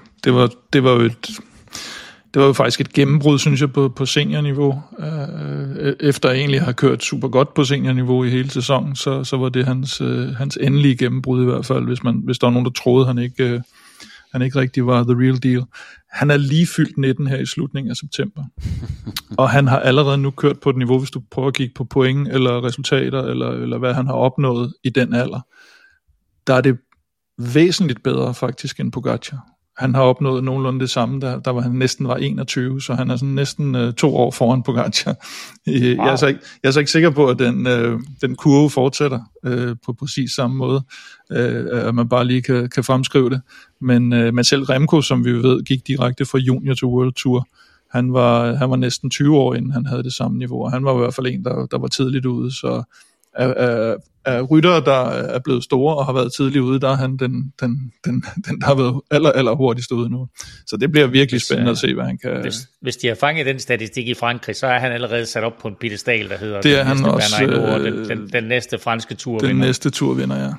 var jo faktisk et gennembrud, synes jeg, på seniorniveau. Efter at egentlig har kørt super godt på seniorniveau i hele sæsonen, så var det hans endelige gennembrud i hvert fald, hvis der var nogen, der troede, han ikke rigtig var the real deal. Han er lige fyldt 19 her i slutningen af september. Og han har allerede nu kørt på et niveau, hvis du prøver at kigge på point eller resultater, eller hvad han har opnået i den alder. Der er det væsentligt bedre faktisk end Pogačar. Han har opnået nogenlunde det samme, der var han næsten var 21, så han er sådan næsten 2 år foran Pogačar. Wow. Jeg er så ikke sikker på, at den kurve fortsætter på præcis samme måde, at man bare lige kan fremskrive det. Men selv Remco, som vi ved, gik direkte fra junior til World Tour. Han var næsten 20 år, inden han havde det samme niveau, og han var i hvert fald en, der var tidligt ude, så af ryttere, der er blevet store og har været tidligt ude, der er han den der har været aller hurtigst ude nu. Så det bliver virkelig spændende at se, hvad han kan...
Hvis de har fanget den statistik i Frankrig, så er han allerede sat op på en piedestal, der hedder
det er han også,
den næste franske turvinder.
Den næste turvinder, ja.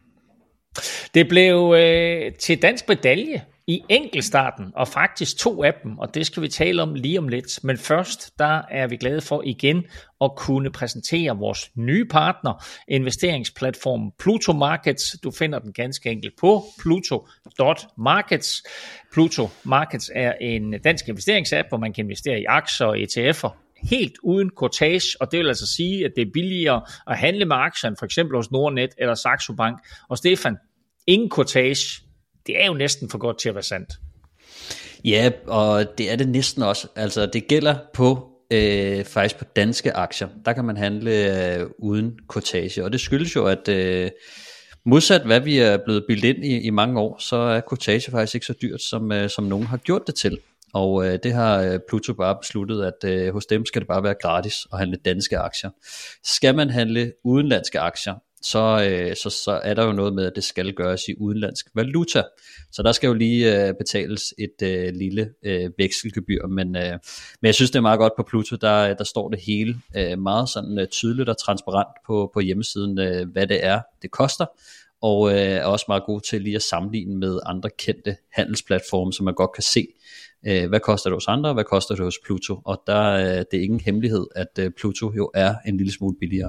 Det blev til dansk medalje i enkeltstarten, og faktisk 2 af dem, og det skal vi tale om lige om lidt. Men først, der er vi glade for igen at kunne præsentere vores nye partner, investeringsplatformen Pluto Markets. Du finder den ganske enkelt på pluto.markets. Pluto Markets er en dansk investeringsapp, hvor man kan investere i aktier og ETF'er helt uden kortage, og det vil altså sige, at det er billigere at handle med aktier end for eksempel hos Nordnet eller Saxo Bank. Og Stefan, ingen kortage. Det er jo næsten for godt til at være sandt.
Ja, og det er det næsten også. Altså, det gælder på faktisk på danske aktier. Der kan man handle uden kortage, og det skyldes jo, at modsat hvad vi er blevet bildt ind i mange år, så er kortage faktisk ikke så dyrt, som nogen har gjort det til. Og det har Pluto bare besluttet, at hos dem skal det bare være gratis at handle danske aktier. Skal man handle udenlandske aktier, så er der jo noget med, at det skal gøres i udenlandsk valuta. Så der skal jo lige betales et lille vekselgebyr, men jeg synes, det er meget godt på Pluto, der står det hele meget sådan tydeligt og transparent på hjemmesiden, hvad det er, det koster, og er også meget god til lige at sammenligne med andre kendte handelsplatforme, så man godt kan se, hvad koster det hos andre, og hvad koster det hos Pluto, og det er ingen hemmelighed, at Pluto jo er en lille smule billigere.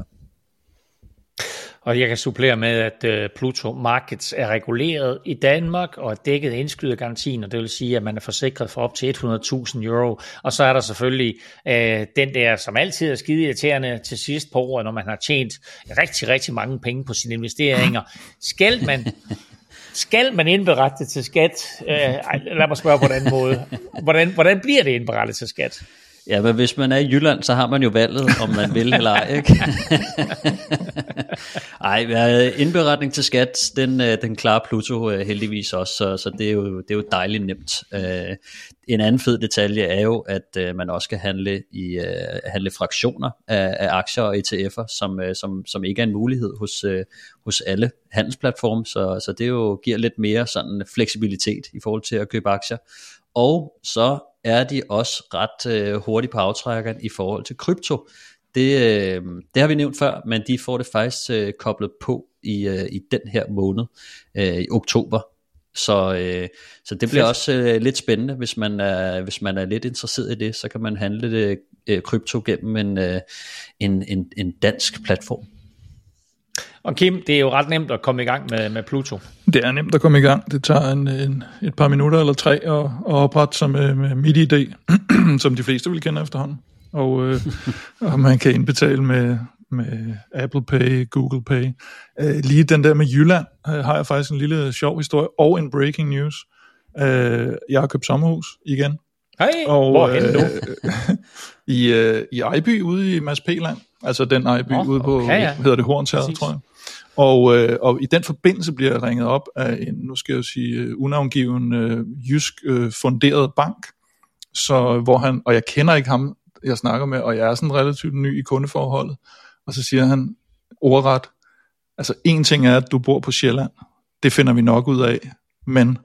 Og jeg kan supplere med, at Pluto Markets er reguleret i Danmark og er dækket af indskydergarantien, og det vil sige, at man er forsikret for op til 100.000 euro. Og så er der selvfølgelig den der, som altid er skide irriterende til sidst på året, når man har tjent rigtig, rigtig mange penge på sine investeringer. Skal man indberette det til skat? Lad mig spørge på den måde. Hvordan bliver det indberettet til skat?
Ja, men hvis man er i Jylland, så har man jo valget, om man vil eller ej, ikke? Ej, indberetning til skat, den klarer Pluto heldigvis også, så det er jo dejligt nemt. En anden fed detalje er jo, at man også kan handle fraktioner af aktier og ETF'er, som ikke er en mulighed hos alle handelsplatforme, så det jo giver lidt mere sådan fleksibilitet i forhold til at købe aktier. Og så er de også ret hurtigt på aftrækkeren i forhold til krypto. Det har vi nævnt før, men de får det faktisk koblet på i den her måned, i oktober. Så det bliver også lidt spændende, hvis man er lidt interesseret i det, så kan man handle krypto gennem en dansk platform.
Og Kim, det er jo ret nemt at komme i gang med Pluto.
Det er nemt at komme i gang. Det tager et par minutter eller 3 at oprette sig med MitID, som de fleste vil kende efterhånden. Og man kan indbetale med Apple Pay, Google Pay. Lige den der med Jylland har jeg faktisk en lille sjov historie og en breaking news. Jeg har købt sommerhus igen.
Hej, hvorhen nu?
I Ejby ude i Mads P-land. Altså den Ejby ude på, hedder det Hornsherred, tror jeg. Og i den forbindelse bliver jeg ringet op af en, nu skal jeg sige, unavngiven jysk funderet bank, så hvor og jeg kender ikke ham, jeg snakker med, og jeg er sådan relativt ny i kundeforholdet, og så siger han ordret, altså en ting er, at du bor på Sjælland, det finder vi nok ud af, men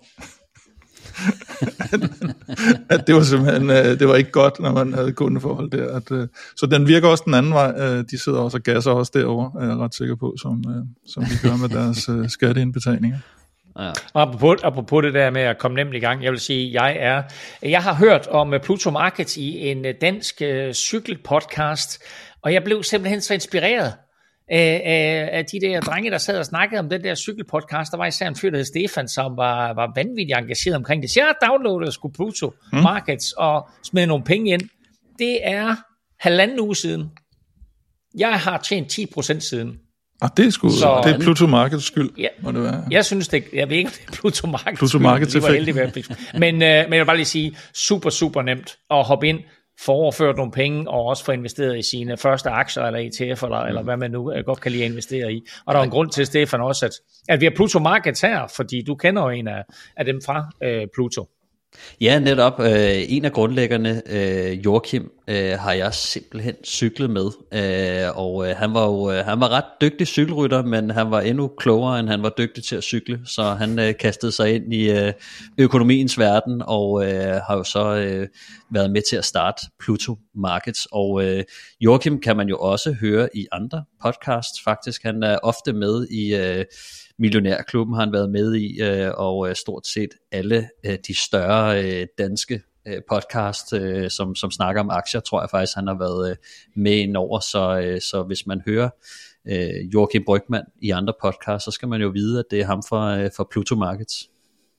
at det var simpelthen, det var ikke godt, når man havde kundeforhold der. Så den virker også den anden vej. De sidder også og gasser også derovre, er jeg ret sikker på, som de gør med deres skatteindbetalinger.
Ja. Apropos det der med at komme nemt i gang, jeg vil sige, jeg har hørt om Pluto Markets i en dansk cykelpodcast, og jeg blev simpelthen så inspireret af de der drenge, der sad og snakkede om den der cykelpodcast. Der var især en fyr, der hed Stefan, som var vanvittigt engageret omkring det. Så jeg downloadede sgu Pluto Markets og smed nogle penge ind. Det er 1,5 uge siden. Jeg har tjent 10% siden.
Det er Pluto Markets skyld, må det være.
Jeg synes det, jeg ved ikke, om det er Pluto Markets
Pluto Markets
skyld, de var heldige. Men jeg vil bare lige sige, super nemt at hoppe ind, få overført nogle penge, og også få investeret i sine første aktier, eller ETF, eller hvad man nu godt kan lide at investere i. Og der er en grund til, Stefan, også, at vi har Pluto Markets her, fordi du kender jo en af dem fra Pluto.
Ja, netop. En af grundlæggerne, Joachim, har jeg simpelthen cyklet med, og han var ret dygtig cykelrytter, men han var endnu klogere, end han var dygtig til at cykle, så han kastede sig ind i økonomiens verden, og har jo så været med til at starte Pluto Markets, og Joachim kan man jo også høre i andre podcasts, faktisk. Han er ofte med i Millionærklubben, har han været med i, og stort set alle de større danske podcast, som snakker om aktier, tror jeg faktisk, han har været med indover, så hvis man hører Joachim Brygmann i andre podcasts, så skal man jo vide, at det er ham fra Pluto Markets.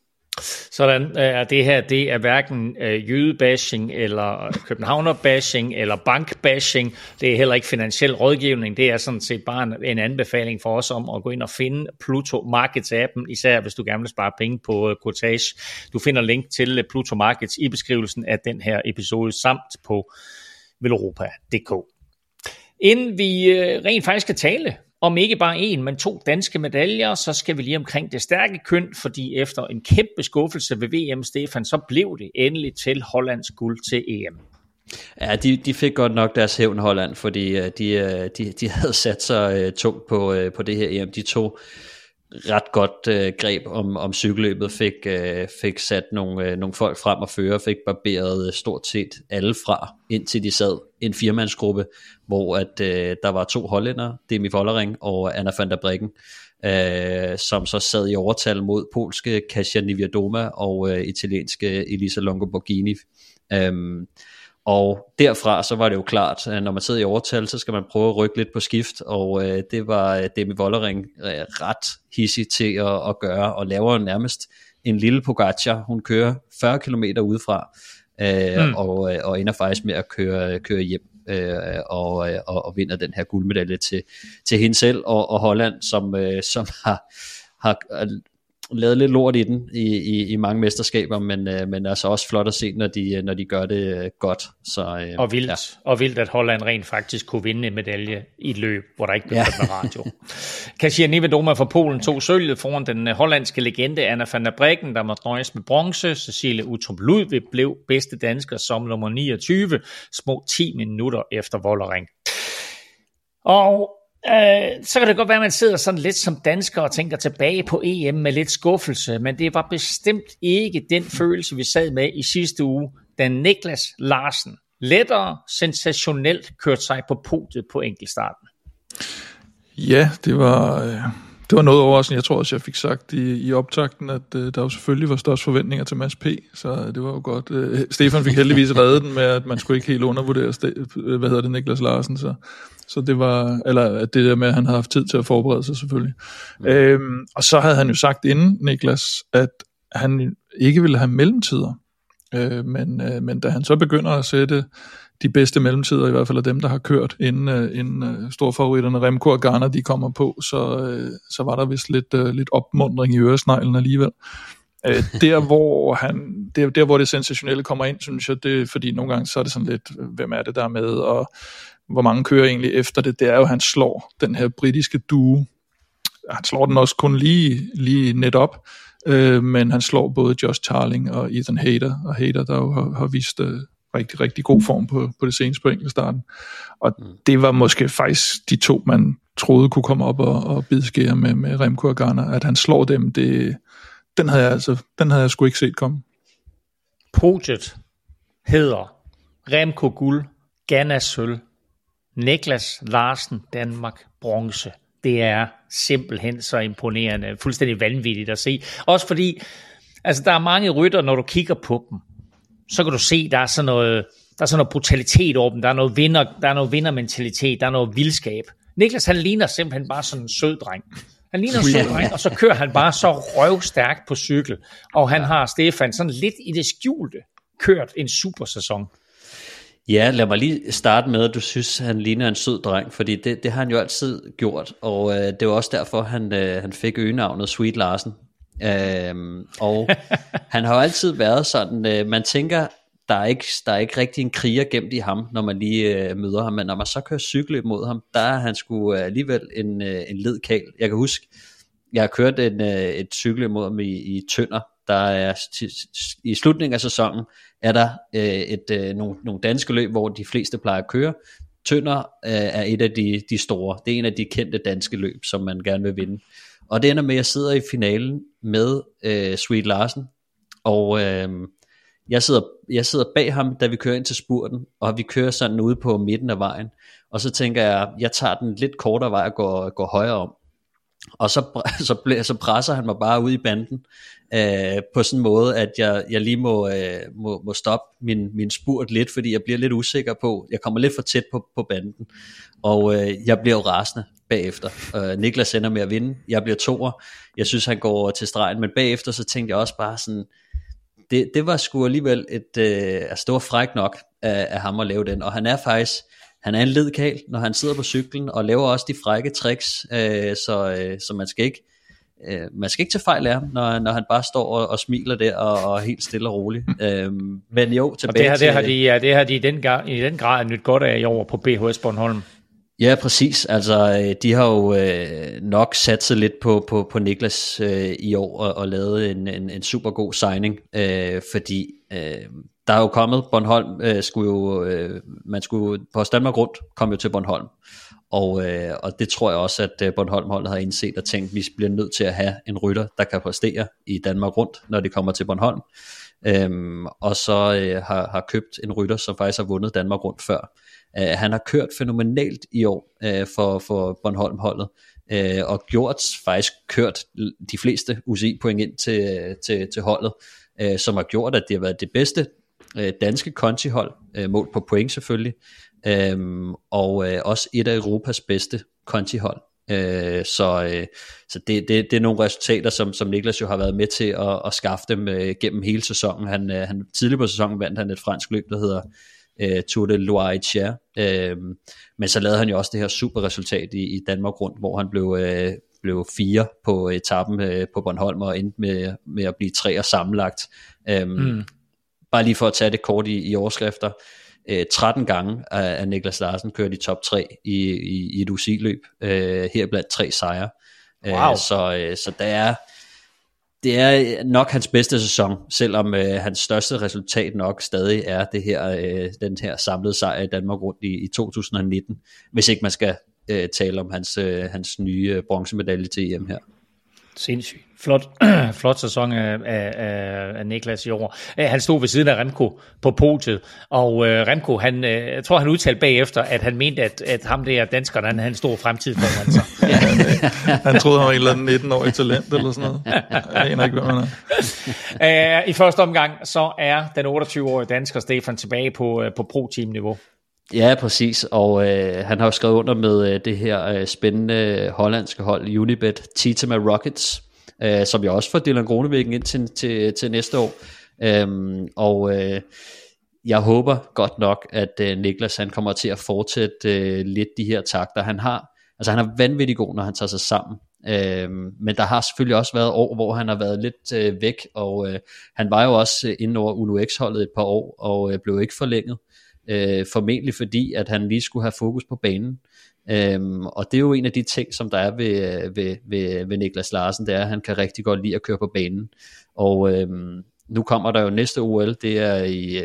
Sådan, det her, det er hverken jødebashing, eller københavnerbashing, eller bankbashing. Det er heller ikke finansiel rådgivning. Det er sådan set bare en anbefaling for os om at gå ind og finde Pluto Markets-appen, især hvis du gerne vil spare penge på Courtage. Du finder link til Pluto Markets i beskrivelsen af den her episode, samt på velropa.dk. Inden vi rent faktisk skal tale om ikke bare en, men 2 danske medaljer, så skal vi lige omkring det stærke køn, fordi efter en kæmpe skuffelse ved VM, Stefan, så blev det endelig til Hollands guld til EM.
Ja, de fik godt nok deres hævn, Holland, fordi de havde sat sig tungt på det her EM. De tog ret godt greb om cykelløbet, fik sat nogle folk frem og føre, fik barberet stort set alle fra, indtil de sad en 4-mandsgruppe, hvor at der var 2 hollændere, Demi Vollering og Anna van der Breggen, som så sad i overtal mod polske Kasia Niewiadoma og italienske Elisa Longo Borghini. Og derfra så var det jo klart, at når man sidder i overtal, så skal man prøve at rykke lidt på skift, og det var Demi Vollering ret hissig til at gøre, og laver nærmest en lille Pogacar. Hun kører 40 km udefra, og ender faktisk med at køre hjem, og vinder den her guldmedalje til hende selv, og Holland, som har lavet lidt lort i den i mange mesterskaber, men altså også flot at se, når de gør det godt. Så,
og vildt, at Holland rent faktisk kunne vinde en medalje i et løb, hvor der ikke blev kørt med radio. Kasia Niewiadoma fra Polen tog sølvet foran den hollandske legende Anna van der Breggen, der måtte nøjes med bronze. Cecilie Uttrup Ludwig blev bedste dansker som nummer 29, små 10 minutter efter Vollering. Og så kan det godt være, at man sidder sådan lidt som dansker og tænker tilbage på EM med lidt skuffelse, men det var bestemt ikke den følelse, vi sad med i sidste uge, da Niklas Larsen lettere sensationelt kørte sig på podiet på enkeltstarten.
Ja, det var noget overraskende. Jeg tror også, jeg fik sagt i optakten, at der jo selvfølgelig var størst forventninger til Mads P., så det var jo godt. Stefan fik heldigvis reddet den med, at man skulle ikke helt undervurdere Niklas Larsen, så det var, eller at det der med, at han havde haft tid til at forberede sig selvfølgelig. Og så havde han jo sagt inden, Niklas, at han ikke ville have mellemtider, men da han så begynder at sætte de bedste mellemtider, i hvert fald af dem, der har kørt, inden storfavoritterne Remco og Garner, de kommer på, så var der vist lidt opmuntring i øresneglen alligevel. Der hvor det sensationelle kommer ind, synes jeg, det, fordi nogle gange så er det sådan lidt, hvem er det der med, og hvor mange kører egentlig efter det, det er jo, at han slår den her britiske duo. Han slår den også kun lige net op, men han slår både Josh Tarling og Ethan Hayter, og Hayter, der jo har vist rigtig, rigtig god form på det seneste på enkeltstarten. Og det var måske faktisk de 2, man troede kunne komme op og bidskære med Remco og Garner. At han slår dem, den havde jeg sgu ikke set komme.
Podiet hedder Remco guld, Ganna sølv, Niklas Larsen Danmark bronze. Det er simpelthen så imponerende, fuldstændig vanvittigt at se. Også fordi, altså der er mange rytter, når du kigger på dem, så kan du se, der er sådan noget brutalitet over dem, der er noget vindermentalitet, der er noget vildskab. Niklas, han ligner simpelthen bare sådan en sød dreng. Han ligner en sød dreng, og så kører han bare så røvstærkt på cykel. Og han har, Stefan, sådan lidt i det skjulte kørt en super sæson.
Ja, lad mig lige starte med, at du synes, han ligner en sød dreng, fordi det har han jo altid gjort, og det var også derfor, han fik øgenavnet Sweet Larsen. Og han har jo altid været sådan, man tænker, der er ikke rigtig en kriger gemt i ham, når man lige møder ham, men når man så kører cykel mod ham, der er han sgu alligevel en led kæl. Jeg kan huske, jeg har kørt et cykel mod ham i Tønder, der er i slutningen af sæsonen, er der nogle danske løb, hvor de fleste plejer at køre. Tønder er et af de store, det er en af de kendte danske løb, som man gerne vil vinde. Og det ender med, at jeg sidder i finalen med Sweet Larsen, og jeg sidder bag ham, da vi kører ind til spurten, og vi kører sådan ude på midten af vejen, og så tænker jeg tager den lidt kortere vej og går højere om, og så presser han mig bare ud i banden, på sådan en måde, at jeg lige må stoppe min spurt lidt, fordi jeg bliver lidt usikker på, jeg kommer lidt for tæt på banden, og jeg bliver jo rasende bagefter. Niklas ender med at vinde, jeg bliver toer, jeg synes han går til stregen, men bagefter så tænkte jeg også bare sådan, det var sgu alligevel det var frækt nok af ham at lave den, og han er en ledkæl, når han sidder på cyklen, og laver også de frække tricks, så man skal ikke tage fejl af ham, når han bare står og smiler der, og helt stille og roligt. Men jo, tilbage
til... Det har de i den grad nyt godt af i år på BHS Bornholm.
Ja, præcis. Altså, de har jo nok satset lidt på Niklas i år og lavet en super god signing, fordi der er jo kommet, Bornholm man skulle på Danmark Rundt, kom jo til Bornholm, og det tror jeg også, at Bornholm-holdet har indset og tænkt, vi bliver nødt til at have en rytter, der kan præstere i Danmark Rundt, når det kommer til Bornholm, og så har købt en rytter, som faktisk har vundet Danmark Rundt før. Han har kørt fænomenalt i år for Bornholm-holdet, og kørt de fleste UCI-point ind til holdet, som har gjort, at det har været det bedste danske kontihold, målt på point selvfølgelig, og også et af Europas bedste kontihold. Så det er nogle resultater, som Niklas jo har været med til at skaffe dem gennem hele sæsonen. Han tidligere på sæsonen vandt han et fransk løb, der hedder Tour de Loire, men så lavede han jo også det her super resultat i Danmark Rundt, hvor han blev 4 på etappen på Bornholm og endte med at blive 3 sammenlagt. Bare lige for at tage det kort i overskrifter, 13 gange er Niklas Larsen kørt i top 3 i et UCI-løb, her blandt 3 sejre.
Wow.
Så det er nok hans bedste sæson, selvom hans største resultat nok stadig er den her samlede sejr i Danmark Rundt i 2019, hvis ikke man skal tale om hans nye bronzemedalje til EM her.
Sindssygt. Flot sæson af Niklas i år. Han stod ved siden af Remco på podiet, og Remco, jeg tror han udtalte bagefter, at han mente, at ham der danskeren, han havde en stor fremtid foran sig.
Han troede, han var en eller anden 19-årig talent eller sådan noget. Jeg aner ikke, hvad man er.
I første omgang, så er den 28-årige dansker Stefan tilbage på pro-team-niveau.
Ja, præcis, og han har jo skrevet under med det her spændende hollandske hold Unibet Titema Rockets, som jeg også får Dylan Groenewegen ind til næste år, og jeg håber godt nok, at Niklas han kommer til at fortsætte lidt de her takter han har. Altså han er vanvittig god, når han tager sig sammen, men der har selvfølgelig også været år, hvor han har været lidt væk, og han var jo også inde over Uno X-holdet et par år, og blev ikke forlænget. Formentlig fordi at han lige skulle have fokus på banen, og det er jo en af de ting som der er ved Niklas Larsen, det er at han kan rigtig godt lide at køre på banen, og nu kommer der jo næste OL, det er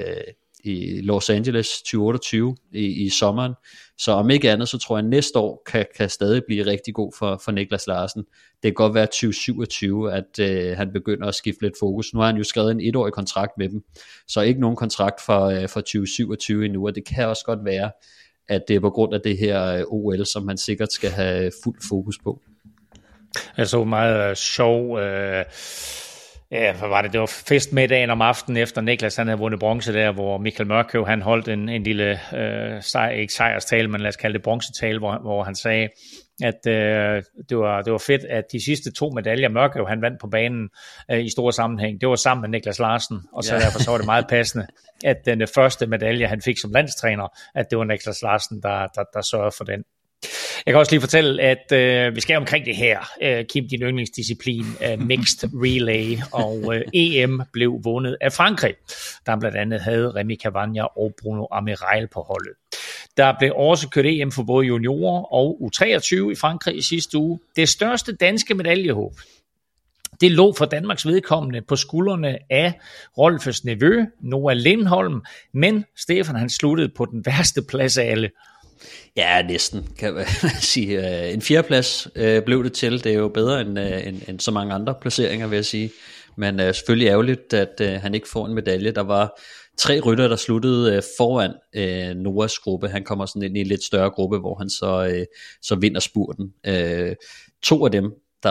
i Los Angeles 2028 i sommeren, så om ikke andet så tror jeg næste år kan stadig blive rigtig god for Niklas Larsen. Det kan godt være 2027 at han begynder at skifte lidt fokus. Nu har han jo skrevet en 1-årig kontrakt med dem, så ikke nogen kontrakt for 2027 endnu, og det kan også godt være at det er på grund af det her OL, som han sikkert skal have fuld fokus på.
Altså meget sjov Ja, hvad var det? Det var festmiddagen om aftenen efter Niklas han havde vundet bronze der, hvor Michael Mørkøv han holdt en lille, ikke sejrstale, men lad os kalde det bronzetale, hvor han sagde, at det var fedt, at de sidste 2 medaljer Mørkøv han vandt på banen i store sammenhæng, det var sammen med Niklas Larsen, og så derfor så var det meget passende, at den første medalje han fik som landstræner, at det var Niklas Larsen, der sørgede for den. Jeg kan også lige fortælle, at vi skal omkring det her, Kim, din yndlingsdisciplin, Mixed Relay, og EM blev vundet af Frankrig, der blandt andet havde Remy Cavagna og Bruno Amiral på holdet. Der blev også kørt EM for både juniorer og U23 i Frankrig i sidste uge. Det største danske medaljehåb, det lå for Danmarks vedkommende på skuldrene af Rolfes nevø, Noah Lindholm, men Stefan han sluttede på den værste plads af alle.
Ja, næsten, kan man sige. En 4. plads blev det til. Det er jo bedre end så mange andre placeringer, vil jeg sige. Men selvfølgelig ærgerligt, at han ikke får en medalje. Der var 3 rytter, der sluttede foran Noahs gruppe. Han kommer sådan ind i en lidt større gruppe, hvor han så vinder spurten. 2 af dem,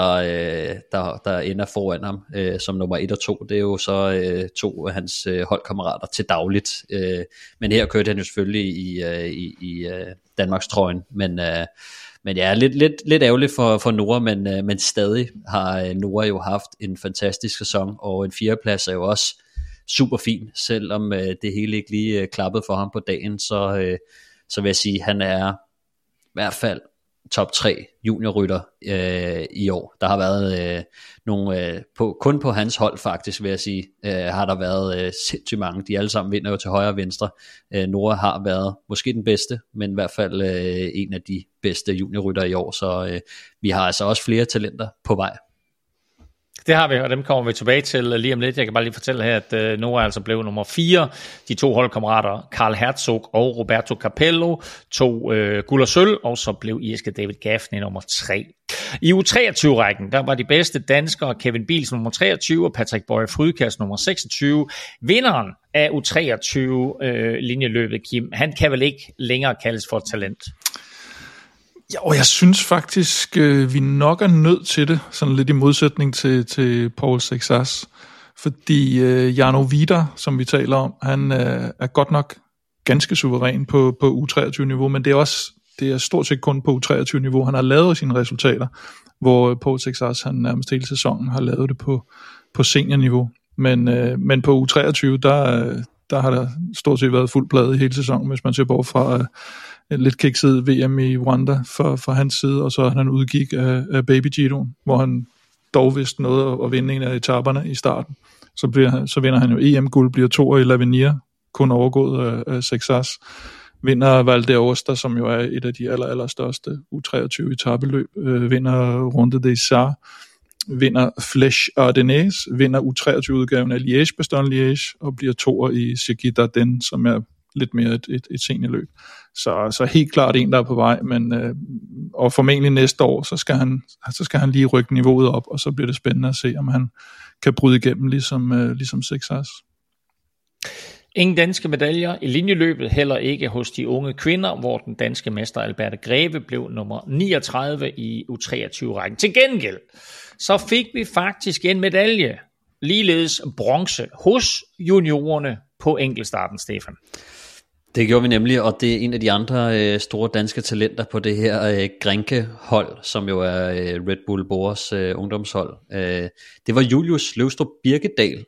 der ender foran ham som nummer 1 og 2, det er jo så 2 af hans holdkammerater til dagligt, men her kørte han jo selvfølgelig i Danmarks trøjen, men ja, lidt ærgerligt for Noah, men stadig har Noah jo haft en fantastisk sæson, og en 4. plads er jo også super fin, selvom det hele ikke lige klappede for ham på dagen, så vil jeg sige, han er i hvert fald top 3 juniorrytter i år. Der har været nogle, kun på hans hold faktisk, vil jeg sige, har der været sindssygt mange. De alle sammen vinder jo til højre og venstre. Noah har været måske den bedste, men i hvert fald en af de bedste juniorrytter i år, så vi har altså også flere talenter på vej.
Det har vi, og dem kommer vi tilbage til lige om lidt. Jeg kan bare lige fortælle her, at Noah altså blev nummer 4. De 2 holdkammerater, Karl Herzog og Roberto Capello, tog guld og sølv, og så blev irske David Gaffney nummer 3. I U23-rækken, der var de bedste danskere Kevin Biels nummer 23 og Patrick Bøje Frydkjær nummer 26. Vinderen af U23-linjeløbet, Kim, han kan vel ikke længere kaldes for et talent?
Ja, og jeg synes faktisk, vi nok er nødt til det, sådan lidt i modsætning til Paul Sexas. Fordi Jarno Vidar, som vi taler om, han er godt nok ganske suveræn på U23-niveau, men det er stort set kun på U23-niveau, han har lavet sine resultater, hvor Paul Sexas, han nærmest hele sæsonen har lavet det på seniorniveau. Men på U23, der har der stort set været fuld plade i hele sæsonen, hvis man ser bort fra lidt kikset VM i Rwanda for hans side, og så han udgik af Baby Giroen, hvor han dog vidste noget at vinde en af etaperne i starten. Så vinder han jo EM-guld, bliver 2 i Lavenir, kun overgået af Sexas. Vinder Val d'Aosta, som jo er et af de allerstørste U23 etapeløb, vinder Runde des Arts, vinder Flèche Ardennes, vinder U23-udgaven af Liège-Bastogne-Liège, og bliver 2 i Circuit d'Ardennes, som er lidt mere et seniorløb. Så helt klart en, der er på vej, men og formentlig næste år, så skal han lige rykke niveauet op, og så bliver det spændende at se, om han kan bryde igennem, ligesom Sexas.
Ingen danske medaljer i linjeløbet, heller ikke hos de unge kvinder, hvor den danske mester Alberte Greve blev nummer 39 i U23-rækken. Til gengæld, så fik vi faktisk en medalje, ligeledes bronze, hos juniorerne på enkeltstarten, Stefan.
Det gjorde vi nemlig, og det er en af de andre store danske talenter på det her Grenke-hold, som jo er Red Bull Bores ungdomshold. Det var Julius Løvstrup Birkedal,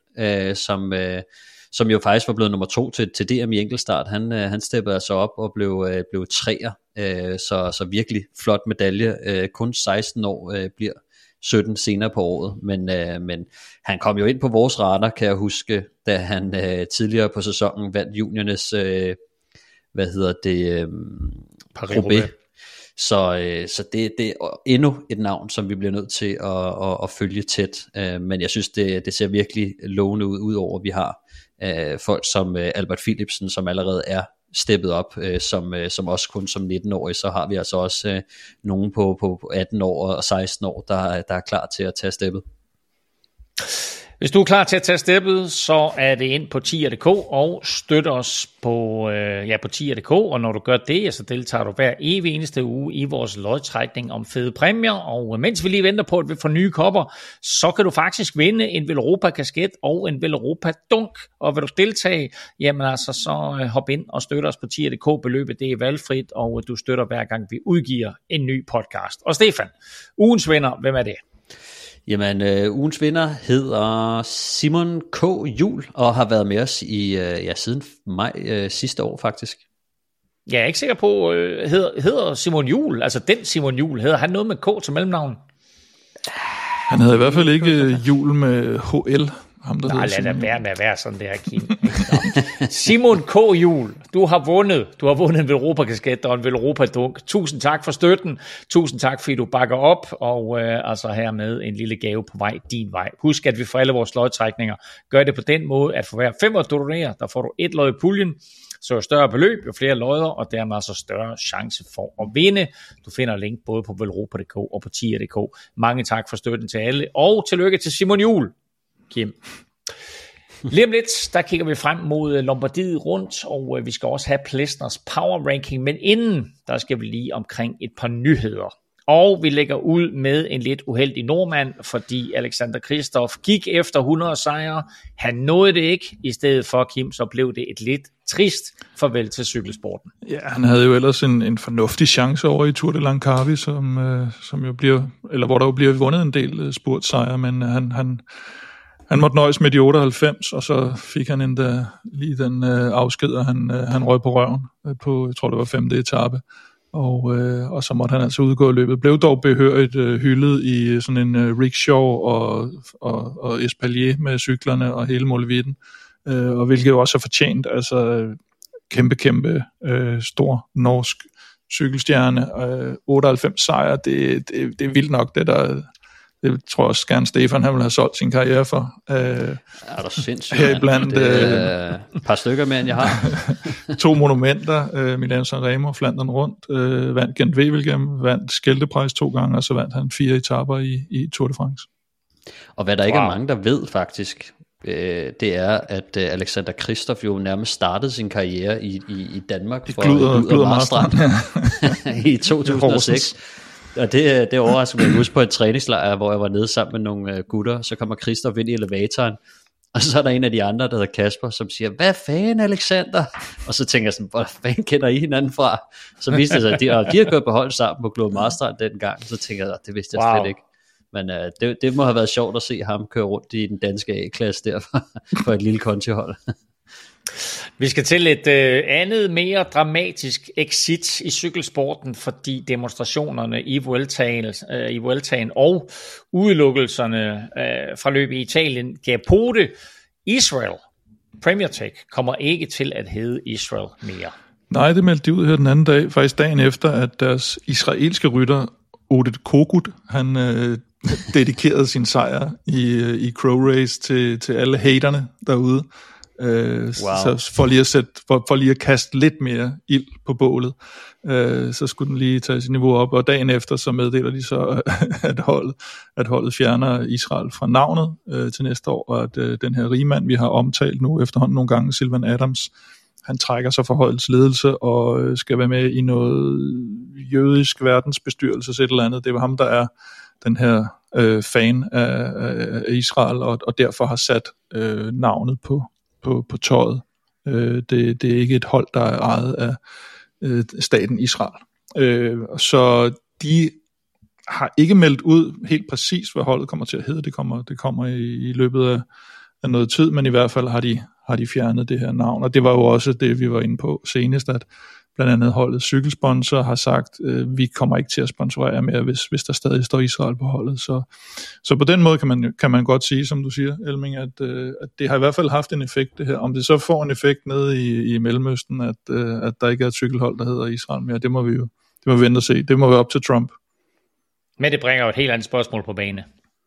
som jo faktisk var blevet nummer 2 til DM i enkeltstart. Han steppede altså op og blev 3'er, så virkelig flot medalje. Kun 16 år bliver 17 senere på året, men han kom jo ind på vores radar, kan jeg huske, da han tidligere på sæsonen vandt juniornes Paris-Roubaix. Så det er endnu et navn, som vi bliver nødt til at følge tæt, men jeg synes det ser virkelig lovende ud over vi har folk som Albert Philipsen, som allerede er steppet op, som også kun som 19-årig, så har vi altså også nogen på 18 år og 16 år, der er klar til at tage steppet.
Hvis du er klar til at tage steppet, så er det ind på tier.dk og støt os på tier.dk, og når du gør det, så deltager du hver evig eneste uge i vores lodtrækning om fede præmier, og mens vi lige venter på, at vi får nye kopper, så kan du faktisk vinde en Velropa-kasket og en Velropa-dunk, og vil du deltage, jamen altså, så hop ind og støt os på tier.dk, beløbet det er valgfrit, og du støtter hver gang vi udgiver en ny podcast. Og Stefan, ugens vinder, hvem er det?
Jamen, ugens vinder hedder Simon K. Juhl, og har været med os i siden maj sidste år faktisk.
Jeg er ikke sikker på, hedder Simon Juhl, altså den Simon Juhl, hedder han noget med K til mellemnavn?
Han havde i hvert fald ikke Juhl med HL.
Nej, lad da være med at være sådan der, Kim. Simon K. Juhl, du har vundet en Velropa-kasket og en Velropa-dunk. Tusind tak for støtten. Tusind tak, fordi du bakker op, og altså hermed en lille gave på vej din vej. Husk, at vi får alle vores lodtrækninger gør det på den måde, at for hver 5 du donerer, der får du 1 lod i puljen, så jo større beløb, jo flere lodder, og dermed altså større chance for at vinde. Du finder link både på velropa.dk og på tier.dk. Mange tak for støtten til alle, og tillykke til Simon Juhl. Kim. Lige om lidt, der kigger vi frem mod Lombardiet rundt, og vi skal også have Plesners Power Ranking, men inden, der skal vi lige omkring et par nyheder. Og vi lægger ud med en lidt uheldig nordmand, fordi Alexander Kristoff gik efter 100 sejre. Han nåede det ikke. I stedet for, Kim, så blev det et lidt trist farvel til cykelsporten.
Ja, han havde jo ellers en fornuftig chance over i Tour de Langkawi, som jo bliver, eller hvor der jo bliver vundet en del spurtsejre, men han måtte nøjes med de 98, og så fik han endda lige den afsked, og han røg på røven på, jeg tror det var 5. etape. Og så måtte han altså udgå i løbet. Blev dog behørigt hyldet i sådan en rickshaw og espalier med cyklerne og hele molevitten. Og hvilket jo også er fortjent. Altså kæmpe stor norsk cykelstjerne. 98 sejre, det er vildt nok det der. Det tror jeg også gerne Stefan han vil have solgt sin karriere for.
Er der sindssygt?
Heriblandt
et par stykker mere end jeg har.
2 monumenter, Milano-San Remo, Flandern rundt, vandt Gent-Wevelgem, vandt Skjeldeprijs 2 gange, og så vandt han 4 etaper i Tour de France.
Og hvad der ikke er mange, der ved faktisk, det er, at Alexander Kristoff jo nærmest startede sin karriere i Danmark for Gluder Marstrand i 2006. Og det overrasker mig. Jeg husker på et træningslejr, hvor jeg var nede sammen med nogle gutter, så kommer Kristoff ind i elevatoren, og så er der en af de andre, der hedder Kasper, som siger, hvad fanden Alexander? Og så tænker jeg sådan, hvor fanden kender I hinanden fra? Så viste det sig, at de har gået på hold sammen på Gluder Marstrand dengang, så tænker jeg, det vidste jeg slet ikke. Men det må have været sjovt at se ham køre rundt i den danske A-klasse der for et lille kontihold.
Vi skal til et andet, mere dramatisk exit i cykelsporten, fordi demonstrationerne i Vueltaen og udelukkelserne fra løb i Italien gav pote. Israel Premier Tech kommer ikke til at hedde Israel mere.
Nej, det meldte de ud her den anden dag, faktisk dagen efter, at deres israelske rytter, Oded Kogut, han dedikerede sin sejr i Crow Race til alle haterne derude. Wow. Så for lige at kaste lidt mere ild på bålet, så skulle den lige tage sit niveau op, og dagen efter så meddeler de så, at holdet fjerner Israel fra navnet til næste år, og at den her rigmand, vi har omtalt nu efterhånden nogle gange, Sylvan Adams, han trækker sig fra holdets ledelse og skal være med i noget jødisk verdensbestyrelse, et eller andet. Det var ham, der er den her fan af Israel, og derfor har sat navnet på tøjet. Det er ikke et hold, der er ejet af staten Israel. Så de har ikke meldt ud helt præcis, hvad holdet kommer til at hedde. Det kommer i løbet af noget tid, men i hvert fald har de fjernet det her navn. Og det var jo også det, vi var inde på senest, at blandt andet holdets cykelsponsor har sagt, vi kommer ikke til at sponsorere mere, hvis der stadig står Israel på holdet. Så på den måde kan man godt sige, som du siger, Elming, at det har i hvert fald haft en effekt, det her. Om det så får en effekt nede i Mellemøsten, at der ikke er et cykelhold, der hedder Israel mere, det må vi vente og se. Det må være op til Trump.
Men det bringer jo et helt andet spørgsmål på bane.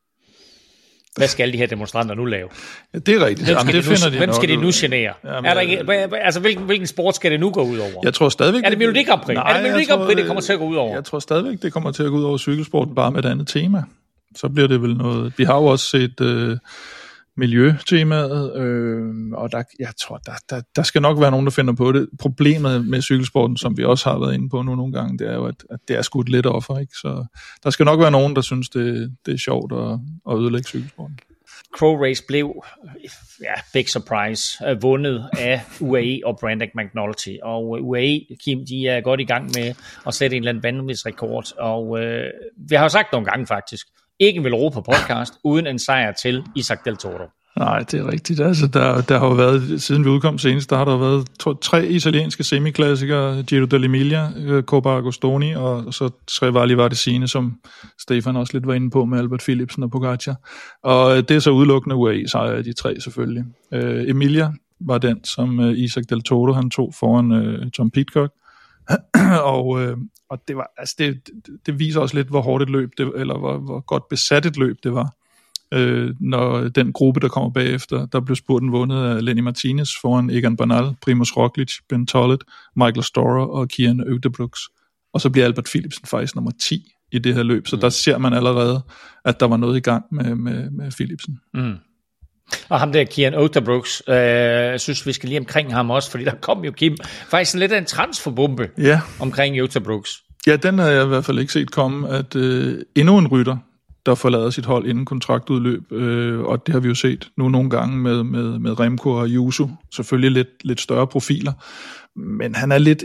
Hvad skal de her demonstranter nu lave?
Ja, det er rigtigt.
Hvem skal de nu genere? Er der ikke, altså, hvilken sport skal det nu gå ud over?
Jeg tror stadigvæk...
Er det Melodi Grand Prix? Er det Melodi Grand Prix, det kommer til at gå ud over?
Jeg tror stadigvæk, det kommer til at gå ud over cykelsporten, bare med et andet tema. Så bliver det vel noget... Vi har jo også set miljøtemaet, og jeg tror, der skal nok være nogen, der finder på det. Problemet med cykelsporten, som vi også har været inde på nu nogle gange, det er jo, at det er skudt lidt offer, ikke? Så der skal nok være nogen, der synes, det er sjovt at ødelægge cykelsporten.
Crow Race blev, big surprise, vundet af UAE og Brandon McNulty. Og UAE, Kim, de er godt i gang med at sætte en eller anden vanvidsrekord. Og vi har jo sagt nogle gange faktisk, ikke vil råbe på podcast, uden en sejr til Isaac Del Toro.
Nej, det er rigtigt. Altså, der har jo været, siden vi udkom senest, der har der været 3 italienske semiklassikere, Giro dell'Emilia, Coppa Agostoni, og så 3 Valle Vardesine, som Stefan også lidt var inde på med Albert Philipsen og Pogacar. Og det er så udelukkende UAE-sejre af de 3 selvfølgelig. Emilia var den, som Isaac Del Toro, han tog foran Tom Pidcock. og det var, altså det viser også lidt, hvor hårdt et løb det, eller hvor godt besat et løb det var. Når den gruppe, der kommer bagefter, der blev spurten vundet af Lenny Martinez foran Egan Bernal, Primož Roglič, Ben Tollett, Michael Storer og Kian Uijtdebroeks. Og så bliver Albert Philipsen faktisk nummer 10 i det her løb, så der ser man allerede, at der var noget i gang med Philipsen.
Mm. Og ham der Kian Uijtdebroeks, jeg synes vi skal lige omkring ham også, fordi der kom jo Kim faktisk lidt af en transferbombe omkring Uijtdebroeks.
Ja, den har jeg i hvert fald ikke set komme, at endnu en rytter, der forlader sit hold inden kontraktudløb, og det har vi jo set nu nogle gange med Remco og Ayuso, selvfølgelig lidt større profiler, men han er lidt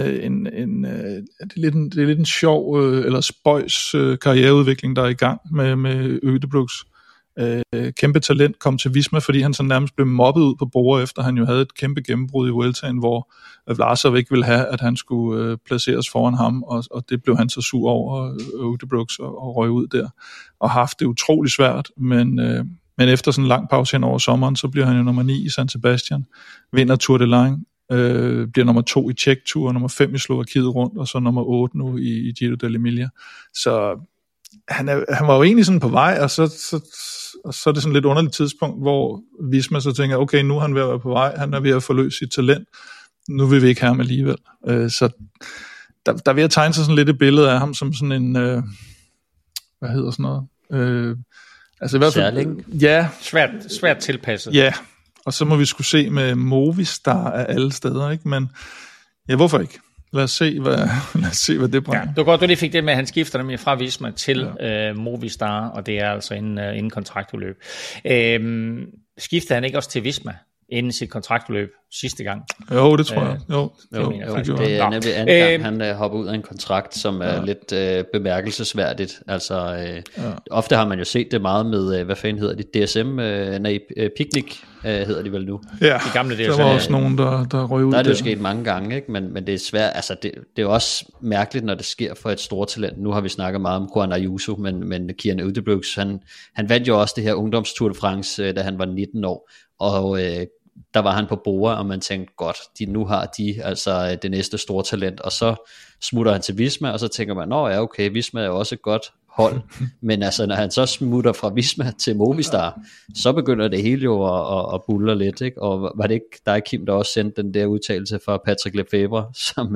det er lidt en sjov eller spøjs karriereudvikling, der er i gang med Uijtdebroeks. Kæmpe talent kom til Visma, fordi han så nærmest blev mobbet ud på Bora, efter han jo havde et kæmpe gennembrud i Vueltaen, hvor Vlasov ikke ville have, at han skulle placeres foran ham, og det blev han så sur over, Uijtdebroeks, og røg ud der, og haft det utrolig svært, men efter sådan en lang pause hen over sommeren, så bliver han jo nummer 9 i San Sebastian, vinder Tour de Lange, bliver nummer 2 i Czech Tour, nummer 5 i Slovakiet rundt, og så nummer 8 nu i Giro dell'Emilia. Så han var jo egentlig sådan på vej, og så er det sådan et lidt underligt tidspunkt, hvor Visma så tænker, okay, nu er han ved at være på vej, han er ved at forløse sit talent, nu vil vi ikke have ham alligevel. Så der er ved at tegne sig sådan lidt et billede af ham som sådan en, hvad hedder sådan noget? Altså i hvert fald,
Særling?
Ja.
Svært tilpasset.
Ja, og så må vi skulle se med Movistar af alle steder, ikke? Men ja, hvorfor ikke? Lad os se, hvad det bringer.
Ja, det var godt, du lige fik det med, at han skifter dem fra Visma til Movistar, og det er altså inden kontraktudløb. Skiftede han ikke også til Visma inden sit kontraktudløb sidste gang?
Jo, det tror jeg. Jo,
det er nemlig anden gang, han hopper ud af en kontrakt, som er lidt bemærkelsesværdigt. Altså, ofte har man jo set det meget med, hvad fanden hedder de? DSM? Picnic hedder de vel nu.
Ja,
de gamle DSM.
Der var også nogen, der røg ud der.
Der er det jo sket mange gange, ikke? Men det er svært. Altså, det er jo også mærkeligt, når det sker for et stort talent. Nu har vi snakket meget om Juan Ayuso, men Kian Uijtdebroeks, han vandt jo også det her ungdomstour de France, da han var 19 år. Og der var han på Bora, og man tænkte, godt, nu har de altså det næste store talent, og så smutter han til Visma, og så tænker man, okay, Visma er jo også et godt hold, men altså når han så smutter fra Visma til Movistar, så begynder det hele jo at buldre lidt, ikke? Og var det ikke dig, Kim, der også sendte den der udtalelse fra Patrick Lefevre,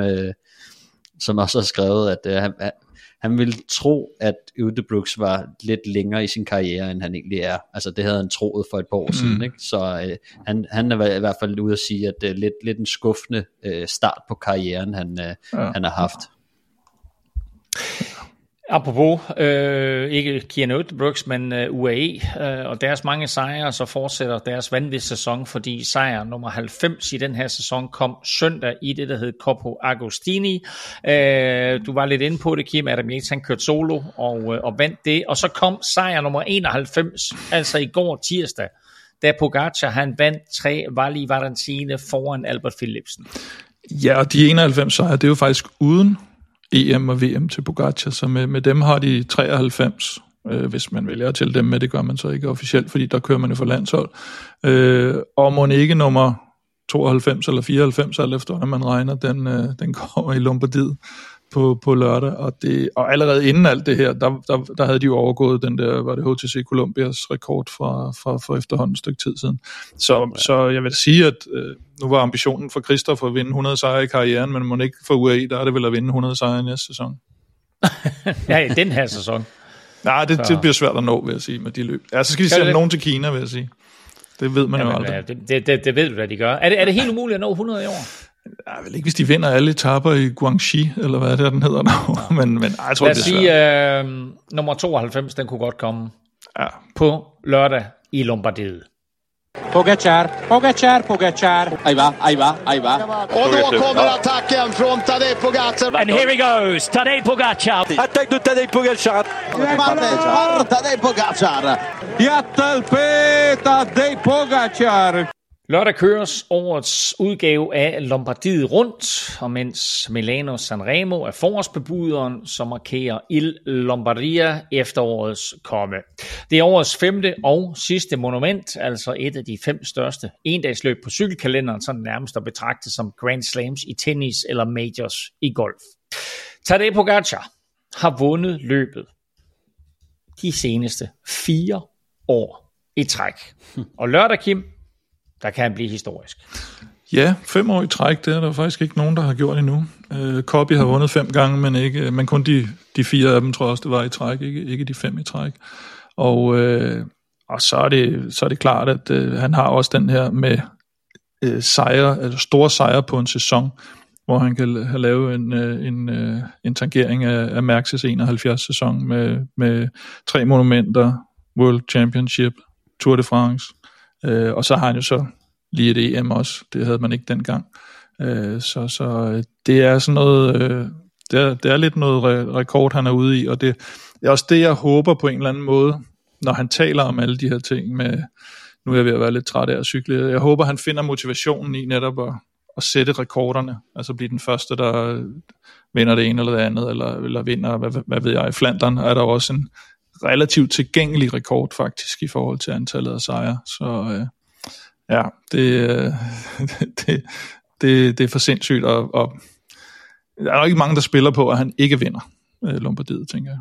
som også har skrevet, at han ville tro, at Uijtdebroeks var lidt længere i sin karriere, end han egentlig er. Altså det havde han troet for et par år siden, ikke? Så han er i hvert fald ude at sige, at det er lidt en skuffende start på karrieren, han har haft.
Apropos, ikke Kian Uijtdebroeks, men UAE og deres mange sejre, så fortsætter deres vanvidssæson, fordi sejr nummer 90 i den her sæson kom søndag i det, der hed Coppa Agostini. Du var lidt inde på det, Kim. Adam Yates, han kørte solo og vandt det, og så kom sejr nummer 91, altså i går tirsdag, da Pogacar han vandt 3 Valle Vardesine foran Albert Philipsen.
Ja, og de 91 sejre, det er jo faktisk uden EM og VM til Pogacar, så med dem har de 93, hvis man vælger at tælle dem med, det gør man så ikke officielt, fordi der kører man jo for landshold. Og må ikke nummer 92 eller 94, alt efter hvordan man regner, den kommer i Lombardiet på lørdag, og allerede inden alt det her, der havde de jo overgået den der, var det HTC Colombias rekord fra efterhånden et stykke tid siden. Så jeg vil sige, at nu var ambitionen for Christoph at vinde 100 sejre i karrieren, men må ikke for UAE, der er det vel at vinde 100 sejre i næste sæson.
Ja, i den her sæson.
Nej, det bliver svært at nå, vil jeg sige, med de løb. Ja, så skal de sende nogen til Kina, vil jeg sige. Det ved man jo aldrig.
Det ved du, hvad de gør. Er det helt umuligt at nå 100 i år?
Ja, vel ikke, hvis de vinder alle etapper i Guangxi, eller hvad det er, den hedder nu. men jeg tror,
lad os sige, nummer 92, den kunne godt komme på lørdag i Lombardiet.
Pogacar. Ahí va.
Och då kommer attacken från Tadej Pogacar.
And here he goes, Tadej Pogacar.
Attaque de Tadej Pogacar.
Tadej Pogacar.
Tadej Pogacar.
Lørdag køres årets udgave af Lombardiet rundt, og mens Milano Sanremo er forårsbebuderen, så markerer Il Lombardia efterårets komme. Det er årets 5. og sidste monument, altså et af de 5 største endagsløb på cykelkalenderen, som nærmest er betragtet som Grand Slams i tennis eller majors i golf. Tadej Pogacar har vundet løbet de seneste 4 år i træk. Og lørdag, Kim, der kan han blive historisk.
Ja, 5 år i træk, det er der faktisk ikke nogen, der har gjort endnu. Coppi har vundet 5 gange, men kun de 4 af dem, tror jeg også, det var i træk, ikke de 5 i træk. Og så er det klart, at han har også den her med store sejre på en sæson, hvor han kan have lavet en tangering af Merckx 71-sæson med 3 monumenter, World Championship, Tour de France. Og så har han jo så lige et EM også. Det havde man ikke dengang. Så det er sådan noget, det er lidt noget rekord, han er ude i, og det er også det, jeg håber på en eller anden måde, når han taler om alle de her ting med, nu er jeg ved at være lidt træt af at cykle, jeg håber, han finder motivationen i netop at sætte rekorderne, altså blive den første, der vinder det ene eller det andet, eller vinder, hvad ved jeg, i Flandern er der også en relativt tilgængelig rekord faktisk i forhold til antallet af sejre. Så ja, det er for sindssygt, og der er jo ikke mange, der spiller på, at han ikke vinder Lombardiet, tænker jeg.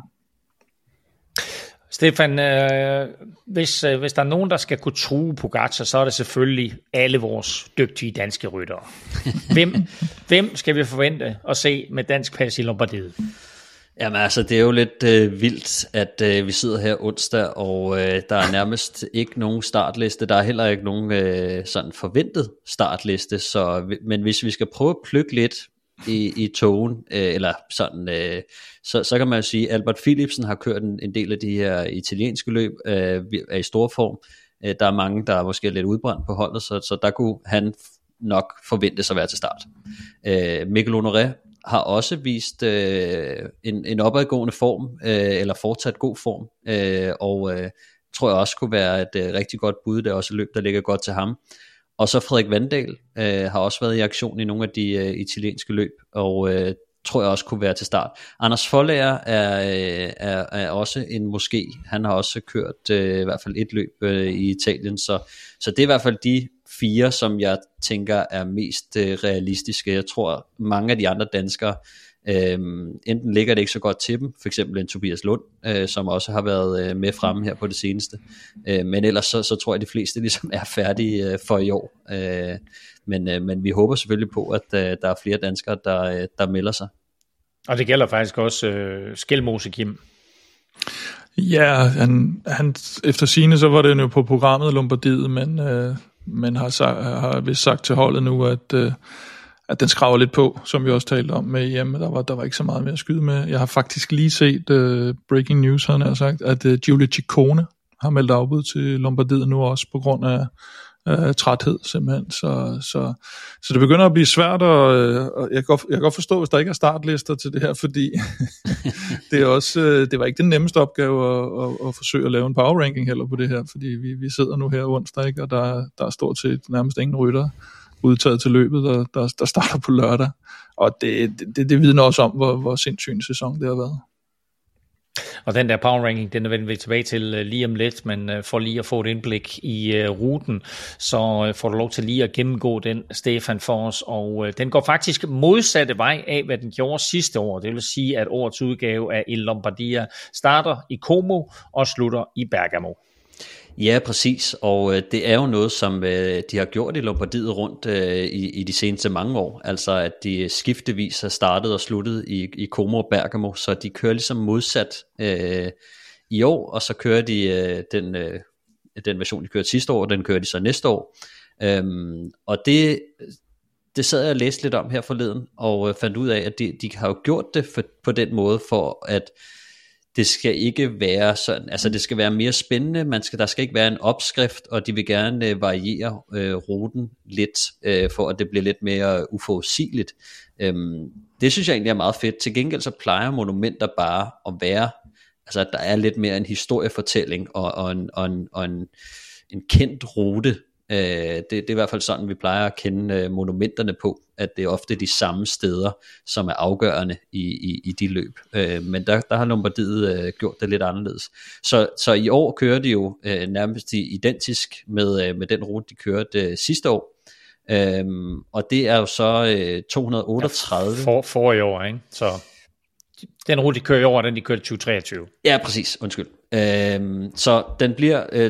Stefan, hvis der er nogen, der skal kunne true Pogacar, så er det selvfølgelig alle vores dygtige danske ryttere. Hvem skal vi forvente at se med dansk pas i Lombardiet?
Jamen altså, det er jo lidt vildt, at vi sidder her onsdag, og der er nærmest ikke nogen startliste. Der er heller ikke nogen sådan forventet startliste, men hvis vi skal prøve at plukke lidt i togen, eller sådan, så kan man jo sige, at Albert Philipsen har kørt en del af de her italienske løb, er i stor form. Der er mange, der er måske lidt udbrændt på holdet, så der kunne han nok forventes at være til start. Mikkel Honoré har også vist en opadgående form, eller fortsat god form, og tror jeg også kunne være et rigtig godt bud. Det er også et løb, der ligger godt til ham. Og så Frederik Vandal har også været i aktion i nogle af de italienske løb, og tror jeg også kunne være til start. Anders Foldager er også en måske. Han har også kørt i hvert fald et løb i Italien, så det er i hvert fald de 4, som jeg tænker er mest realistiske. Jeg tror mange af de andre danskere enten ligger det ikke så godt til dem, for eksempel en Tobias Lund, som også har været med fremme her på det seneste, men ellers så tror jeg at de fleste ligesom er færdige for i år, men vi håber selvfølgelig på at der er flere danskere der melder sig.
Og det gælder faktisk også Skelmose, Kim.
Ja, han efter sigende så var det jo på programmet Lombardiet, men har vist sagt til holdet nu, at den skraver lidt på, som vi også talte om med EM. Der var ikke så meget mere at skyde med. Jeg har faktisk lige set breaking news, han har sagt, at Giulio Ciccone har meldt afbud til Lombardiet nu også på grund af træthed simpelthen. Så det begynder at blive svært, og jeg kan godt forstå, hvis der ikke er startlister til det her, fordi det var ikke den nemmeste opgave at forsøge at lave en power ranking heller på det her, fordi vi sidder nu her onsdag, ikke, og der er stort set nærmest ingen rytter udtaget til løbet, der starter på lørdag. Og det vidner også om, hvor sindssyg en sæson det har været.
Og den der power ranking, den vender vi tilbage til lige om lidt, men for lige at få et indblik i ruten, så får du lov til lige at gennemgå den, Stefan, for os. Og den går faktisk modsatte vej af, hvad den gjorde sidste år. Det vil sige, at årets udgave af Il Lombardia starter i Como og slutter i Bergamo.
Ja, præcis, og det er jo noget, som de har gjort i Lombardiet rundt i de seneste mange år, altså at de skiftevis har startet og sluttet i Como og Bergamo, så de kører ligesom modsat i år, og så kører de den version, de kørte sidste år, den kører de så næste år. Og det sad jeg og læste lidt om her forleden, og fandt ud af, at de har jo gjort det på den måde, for at det skal ikke være sådan, altså det skal være mere spændende, der skal ikke være en opskrift, og de vil gerne variere ruten lidt, for at det bliver lidt mere uforudsigeligt. Det synes jeg egentlig er meget fedt. Til gengæld så plejer monumenter bare at være, altså at der er lidt mere en historiefortælling, og en kendt rute. Det er i hvert fald sådan, vi plejer at kende monumenterne på, at det er ofte de samme steder, som er afgørende i de løb. Men der har Lombardiet gjort det lidt anderledes. Så i år kører de jo nærmest identisk med den rute, de kørte sidste år. Og det er jo så 238.
For i år, ikke? Så den rute, de kører i år, den de kørte 2023.
Ja, præcis. Undskyld. Så den bliver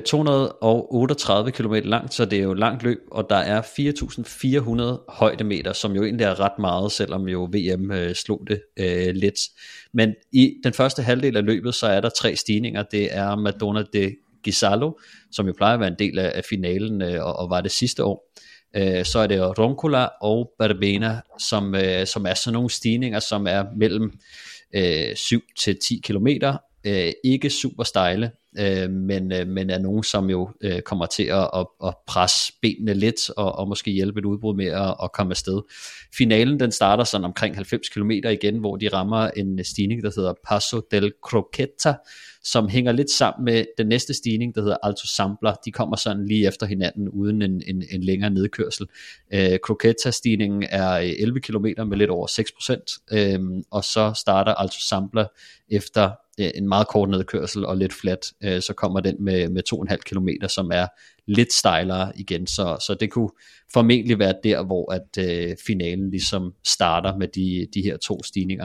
238 km lang, så det er jo et langt løb, og der er 4.400 højdemeter, som jo egentlig er ret meget, selvom jo VM slog det lidt. Men i den første halvdel af løbet, så er der 3 stigninger. Det er Madonna de Ghisallo, som jo plejer at være en del af finalen, og var det sidste år. Så er det Roncola og Barbena, som er sådan nogle stigninger, som er mellem 7 til 10 kilometer. Ikke super stejle, men er nogen, som jo kommer til at presse benene lidt, og måske hjælpe et udbrud med at komme afsted. Finalen, den starter sådan omkring 90 km igen, hvor de rammer en stigning, der hedder Passo del Croqueta, som hænger lidt sammen med den næste stigning, der hedder Alto Sampler. De kommer sådan lige efter hinanden, uden en længere nedkørsel. Croqueta-stigningen er 11 km med lidt over 6%, og så starter Alto Sampler efter en meget kort nedkørsel og lidt flat, så kommer den med 2,5 km, som er lidt stejlere igen, så det kunne formentlig være der, hvor at finalen ligesom starter med de her 2 stigninger.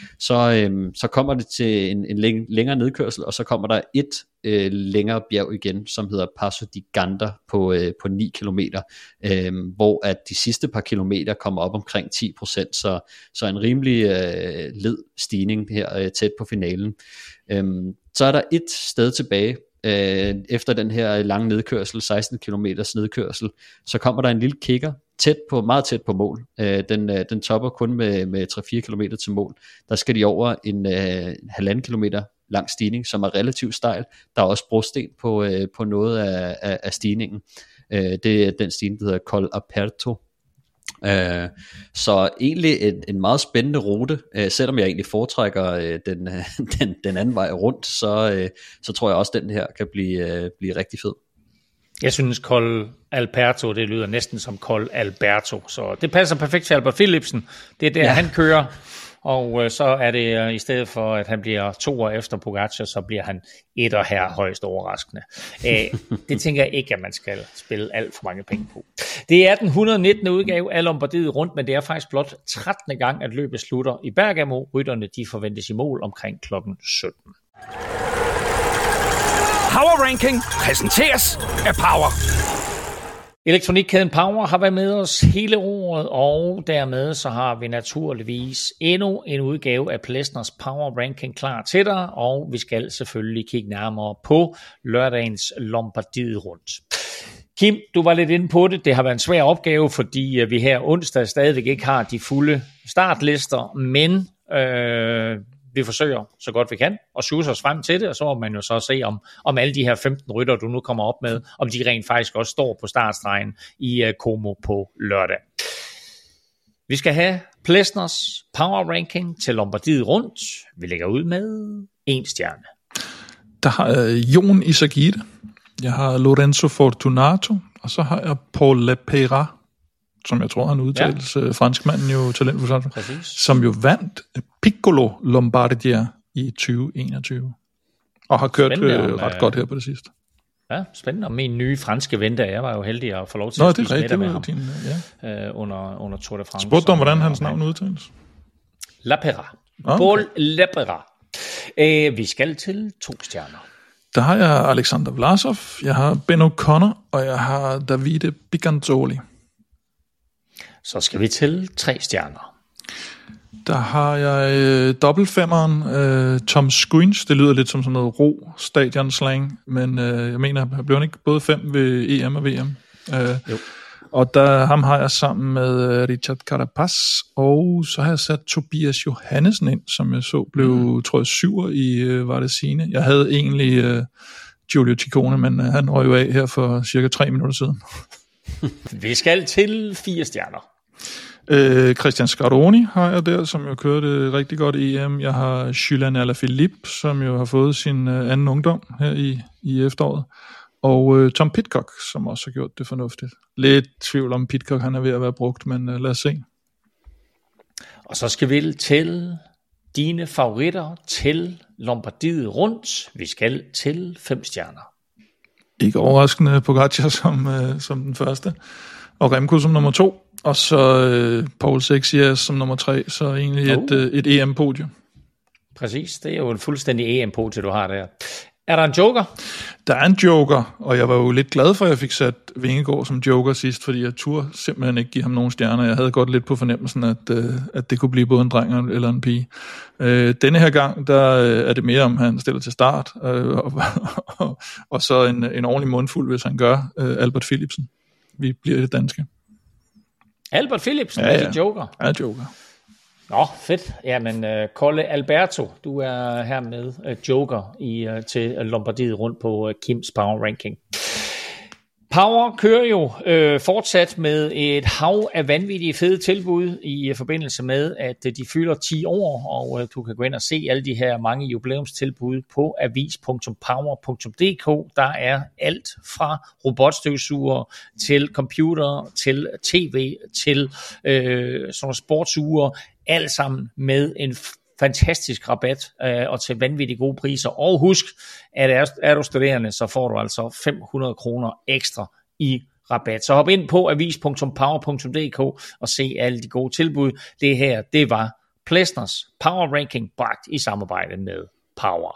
Så kommer det til en længere nedkørsel, og så kommer der et længere bjerg igen, som hedder Passo di Ganda på 9 km, hvor at de sidste par kilometer kommer op omkring 10%, så en rimelig led stigning her tæt på finalen. Så er der et sted tilbage, efter den her lange nedkørsel, 16 km nedkørsel, så kommer der en lille kicker, meget tæt på mål. Den topper kun med 3-4 km til mål. Der skal de over en 1,5 kilometer lang stigning, som er relativt stejl. Der er også brosten på noget af stigningen. Det er den stigning, der hedder Col Aperto. Så egentlig en meget spændende rute, selvom jeg egentlig foretrækker den anden vej rundt, så tror jeg også, den her kan blive rigtig fed.
Jeg synes Col Alberto, det lyder næsten som Col Alberto, så det passer perfekt til Albert Philipsen. Det er der, han kører, og så er det i stedet for, at han bliver 2'er efter Pogacar, så bliver han 1'er her højst overraskende. Det tænker jeg ikke, at man skal spille alt for mange penge på. Det er den 119. udgave af Lombardiet rundt, men det er faktisk blot 13. gang, at løbet slutter i Bergamo. Rytterne de forventes i mål omkring klokken 17.
Power Ranking præsenteres af Power.
Elektronikkæden Power har været med os hele året, og dermed så har vi naturligvis endnu en udgave af Plesners Power Ranking klar til dig, og vi skal selvfølgelig kigge nærmere på lørdagens Lombardiet rundt. Kim, du var lidt inde på det. Det har været en svær opgave, fordi vi her onsdag stadigvæk ikke har de fulde startlister, men vi forsøger så godt vi kan og suge os frem til det, og så må man jo så se, om alle de her 15 rytter, du nu kommer op med, om de rent faktisk også står på startstregen i Como på lørdag. Vi skal have Plesners Power Ranking til Lombardiet rundt. Vi lægger ud med 1 stjerne.
Der har jeg Jon Izagirre, jeg har Lorenzo Fortunato, og så har jeg Paul Lepera, som jeg tror han udtales, franskmanden jo talentfuldt, som jo vandt Piccolo Lombardia i 2021, og har kørt ret godt her på det sidste.
Ja, spændende om min nye franske ven der. Jeg var jo heldig at få lov til at spise middag med ham under Tour de France.
Spurgte du om, hvordan hans navn udtales?
Lepera. Paul Lepera. Vi skal til 2 stjerner.
Der har jeg Alexander Vlasov, jeg har Ben O'Connor, og jeg har Davide Biganzoli.
Så skal vi til 3 stjerner.
Der har jeg dobbeltfemmeren, Tom Squinch. Det lyder lidt som sådan noget ro-stadion-slang, men jeg mener, jeg blev ikke både 5 ved EM og VM. Jo. Og ham har jeg sammen med Richard Carapaz, og så har jeg sat Tobias Johannesen ind, som jeg så blev, tror jeg, 7'er i Vardesine. Jeg havde egentlig Giulio Ciccone, men han røg jo af her for cirka 3 minutter siden.
Vi skal til 4 stjerner.
Christian Scaroni har jeg der, som jo kørte rigtig godt i EM. Jeg har Julian Alaphilippe, som jo har fået sin anden ungdom her i efteråret. Og Tom Pidcock, som også har gjort det fornuftigt. Lidt tvivl om Pidcock, han er ved at være brugt, men lad os se.
Og så skal vi til dine favoritter til Lombardiet rundt. Vi skal til 5 stjerner.
Ikke overraskende Pogacar som den første, og Remco som nummer 2, og så Paul Sexias som nummer 3, så egentlig et EM-podium.
Præcis, det er jo en fuldstændig EM-podium, du har der. Er der en joker?
Der er en joker, og jeg var jo lidt glad for, at jeg fik sat Vingegaard som joker sidst, fordi jeg turde simpelthen ikke give ham nogen stjerner. Jeg havde godt lidt på fornemmelsen, at det kunne blive både en dreng eller en pige. Denne her gang, der er det mere, om han stiller til start, og så en ordentlig mundfuld, hvis han gør, Albert Philipsen. Vi bliver det danske.
Albert Philipsen er det joker?
Ja, joker.
Nå, fedt. Jamen, Colle Alberto, du er her med joker til Lombardiet rundt på Kims Power Ranking. Power kører jo fortsat med et hav af vanvittige fede tilbud i forbindelse med, at de fylder 10 år, og du kan gå ind og se alle de her mange jubilæumstilbud på avis.power.dk. Der er alt fra robotstøvsuger til computer, til tv, til sådan sportsuger, alt sammen med en fantastisk rabat og til vanvittigt gode priser. Og husk, at er du studerende, så får du altså 500 kroner ekstra i rabat. Så hop ind på avis.power.dk og se alle de gode tilbud. Det her, det var Plesners Power Ranking bragt i samarbejde med Power.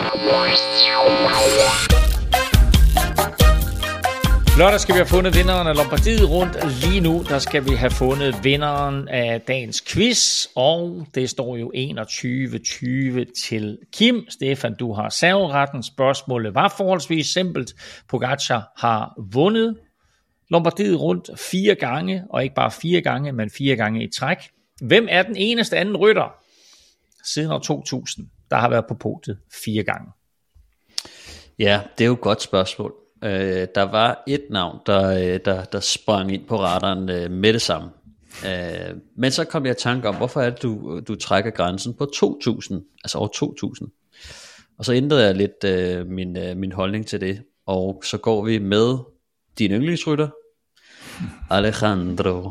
Lørdag skal vi have fundet vinderen af Lombardiet rundt. Lige nu, der skal vi have fundet vinderen af dagens quiz, og det står jo 21-20 til Kim. Stefan, du har serveretten. Spørgsmålet var forholdsvis simpelt. Pogacar har vundet Lombardiet rundt 4 gange, og ikke bare 4 gange, men 4 gange i træk. Hvem er den eneste anden rytter siden år 2000, der har været på podiet 4 gange?
Ja, det er jo et godt spørgsmål. Der var et navn, der sprang ind på radaren med det samme. Men så kom jeg i tanke om, hvorfor er det, du trækker grænsen på 2000, altså år 2000. Og så ændrede jeg lidt min holdning til det. Og så går vi med din yndlingsrytter, Alejandro.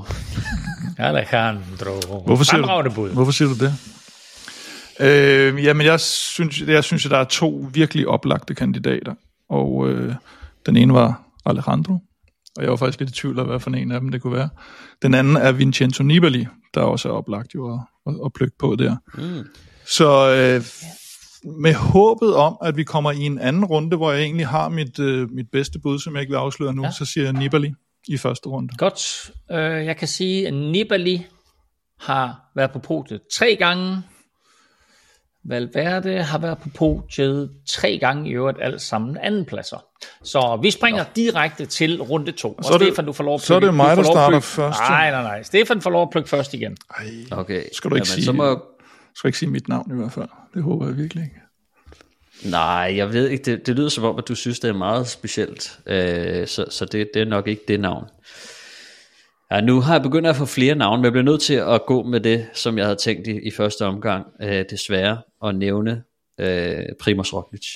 Hvorfor siger du det? Jamen jeg synes, at der er 2 virkelig oplagte kandidater. Og den ene var Alejandro, og jeg var faktisk lidt i tvivl af, hvad for en af dem det kunne være. Den anden er Vincenzo Nibali, der også er oplagt jo at plukke på der. Så med håbet om, at vi kommer i en anden runde, hvor jeg egentlig har mit bedste bud, som jeg ikke vil afsløre nu, så siger jeg Nibali i første runde.
Godt. Jeg kan sige, at Nibali har været på podiet 3 gange. Valverde har været på podiet 3 gange i øvrigt, alt sammen andenpladser. Så vi springer direkte til runde 2. Og Stefan, du får lov at plukke.
Så er det mig, der starter først.
Nej. Stefan får lov at plukke først igen.
Okay.
Skal du ikke sige mit navn i hvert fald? Det håber jeg virkelig ikke.
Nej, jeg ved ikke. Det lyder som om, at du synes, det er meget specielt. Så det er nok ikke det navn. Ja, nu har jeg begyndt at få flere navne, men jeg bliver nødt til at gå med det, som jeg havde tænkt i første omgang, desværre, at nævne Primož Roglič.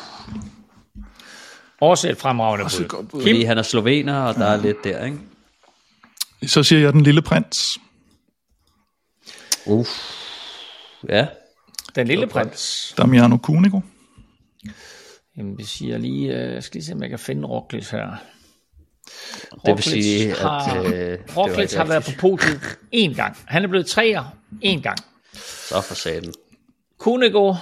Også et fremragende bud.
Fordi han er slovener, og der er lidt der, ikke?
Så siger jeg den lille prins.
Ja.
Den lille prins.
Damiano Cunego.
Jamen,
vi siger lige, jeg skal lige se, om jeg kan finde Roglič her.
Det vil sige, at
Roglič har været på podiet 1 gang. Han er blevet 3'er 1 gang.
Så for satan.
Cunego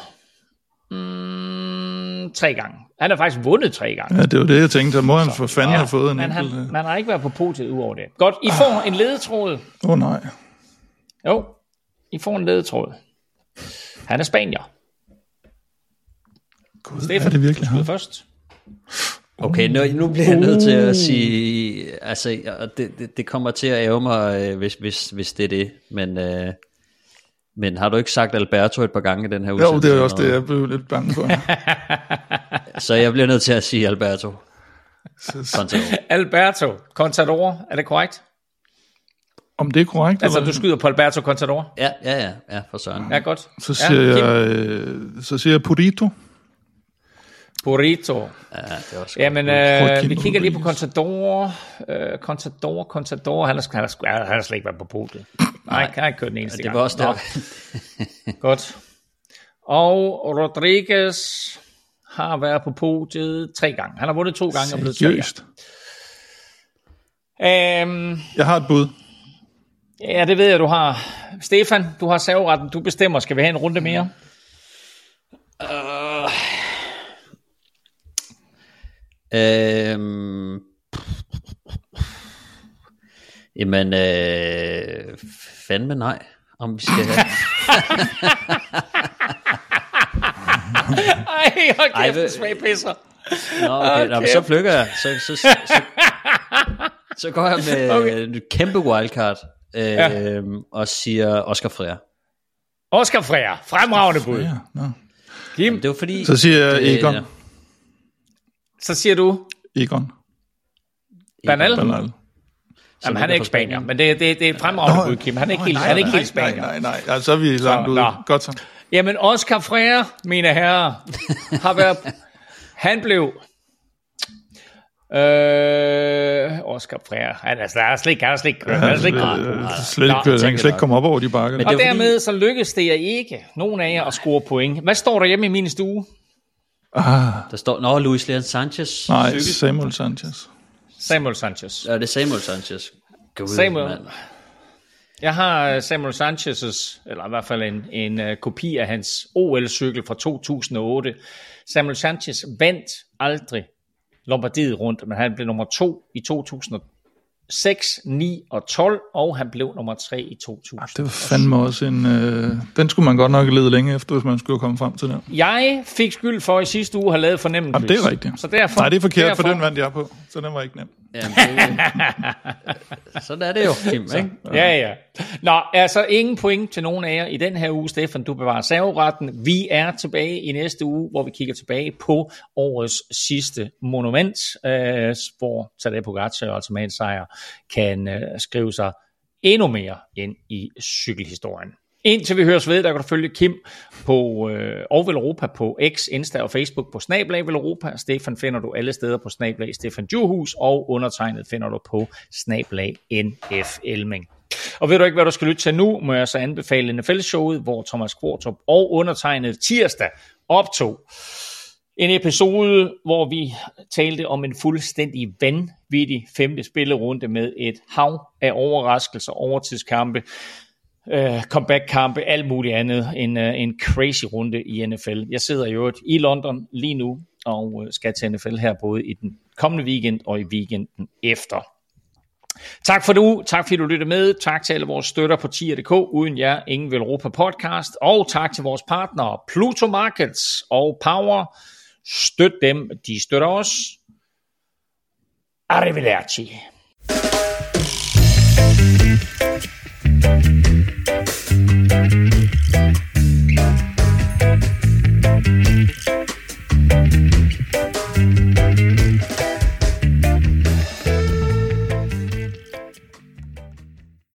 3 gange. Han har faktisk vundet 3 gange.
Ja, det var det, jeg tænkte. Må han for fanden have fået en enkelt...
Man har ikke været på podiet ud over det. Godt, I får en ledetråd.
Nej.
Jo. I får en ledetråd. Han er spanier.
Gud,
Stefan,
er det virkelig
du
ham?
først.
Okay, nu bliver jeg nødt til at sige, altså det kommer til at ære mig, hvis det er det, men har du ikke sagt Alberto et par gange i den her udsendelse?
Jo, det er også det, jeg blev lidt bange for.
Så jeg bliver nødt til at sige Alberto Contador.
Alberto Contador, er det korrekt?
Om det er korrekt?
Altså,
eller?
du skyder på Alberto Contador?
Ja, for søren.
Ja, godt.
Så siger jeg Purito.
Burrito.
Ja, det er også
Jamen,
Joaquin
vi kigger lige på
Rodriguez.
Contador. Han har slet ikke været på podiet. Nej, han har ikke kørt den eneste
Det
gang.
var også der.
Godt. Og Rodriguez har været på podiet 3 gange. Han har vundet 2 gange og blevet 3.
Seriøst. Jeg har et bud.
Ja, det ved jeg, du har. Stefan, du har serveretten. Du bestemmer. Skal vi have en runde mere?
Jamen, fandme nej, om vi skal have.
Ej, hold
Ej,
kæft,
ved-
det smag pisser.
Nå, okay. Nå, men så flykker jeg. Så går jeg med et kæmpe wildcard og siger Oscar Freire.
Oscar Freire, fremragende bud.
Ja, no.
Kim,
Det var fordi...
Så siger jeg Egon.
så siger du
Egon.
Bernal.
Bernal.
Jamen, han er ikke spanier, men det er et fremragende bud, Kim. Han er ikke helt spanier.
Nej. Ja, så er vi langt ude.
nå.
Godt så.
Jamen, Oscar Freire, mine herrer, har været... Han blev... Oscar Freire. Han er slet ikke kørt. Han er slet ikke kørt.
Slet ikke kørt. Han kan slet ikke komme op over de bakker.
Men
Og
det er
dermed så lykkedes det jer ikke, nogen af jer, at score point. Hvad står der hjemme i min stue?
Der står, Luis Leon Sanchez.
Nej, Samuel Sanchez.
Samuel Sanchez.
Ja, det er Samuel Sanchez. Gud,
Samuel.
mand.
Jeg har Samuel Sanchez's, eller i hvert fald en kopi af hans OL-cykel fra 2008. Samuel Sanchez vandt aldrig Lombardiet rundt, men han blev nummer 2 i 2006, 9 og 12, og han blev nummer 3 i 2000.
Det var fandme også en... den skulle man godt nok lede længe efter, hvis man skulle komme frem til den.
Jeg fik skyld for i sidste uge at have lavet fornemmelsen.
Jamen, det er rigtigt.
Så derfor,
Nej, det er forkert, for den vandt jeg på. Så den var ikke nem.
Jamen, sådan er det jo, Kim, ikke?
Ja. Nå, altså ingen point til nogen af jer i den her uge, Stefan. Du bevarer serveretten. Vi er tilbage i næste uge, hvor vi kigger tilbage på årets sidste monument, hvor Tadej Pogačar, altså med en sejr, kan skrive sig endnu mere ind i cykelhistorien. Indtil vi høres ved, der kan du følge Kim på og Velropa på X, Insta og Facebook på @Velropa. Stefan finder du alle steder på @Stefan Djurhus, og undertegnet finder du på @NF Elming. Og ved du ikke, hvad du skal lytte til nu, må jeg så anbefale NFL-showet, hvor Thomas Kvartrup og undertegnet tirsdag optog en episode, hvor vi talte om en fuldstændig vanvittig 5. spillerunde med et hav af overraskelser, overtidskampe, comeback-kampe, alt muligt andet. En crazy runde i NFL. Jeg sidder jo i London lige nu og skal til NFL her både i den kommende weekend og i weekenden efter. Tak fordi du lyttede med. Tak til alle vores støtter på tier.dk. Uden jer, ingen Velropa podcast. Og tak til vores partnere Pluto Markets og Power. Støt dem, de støtter os. Arrivederci.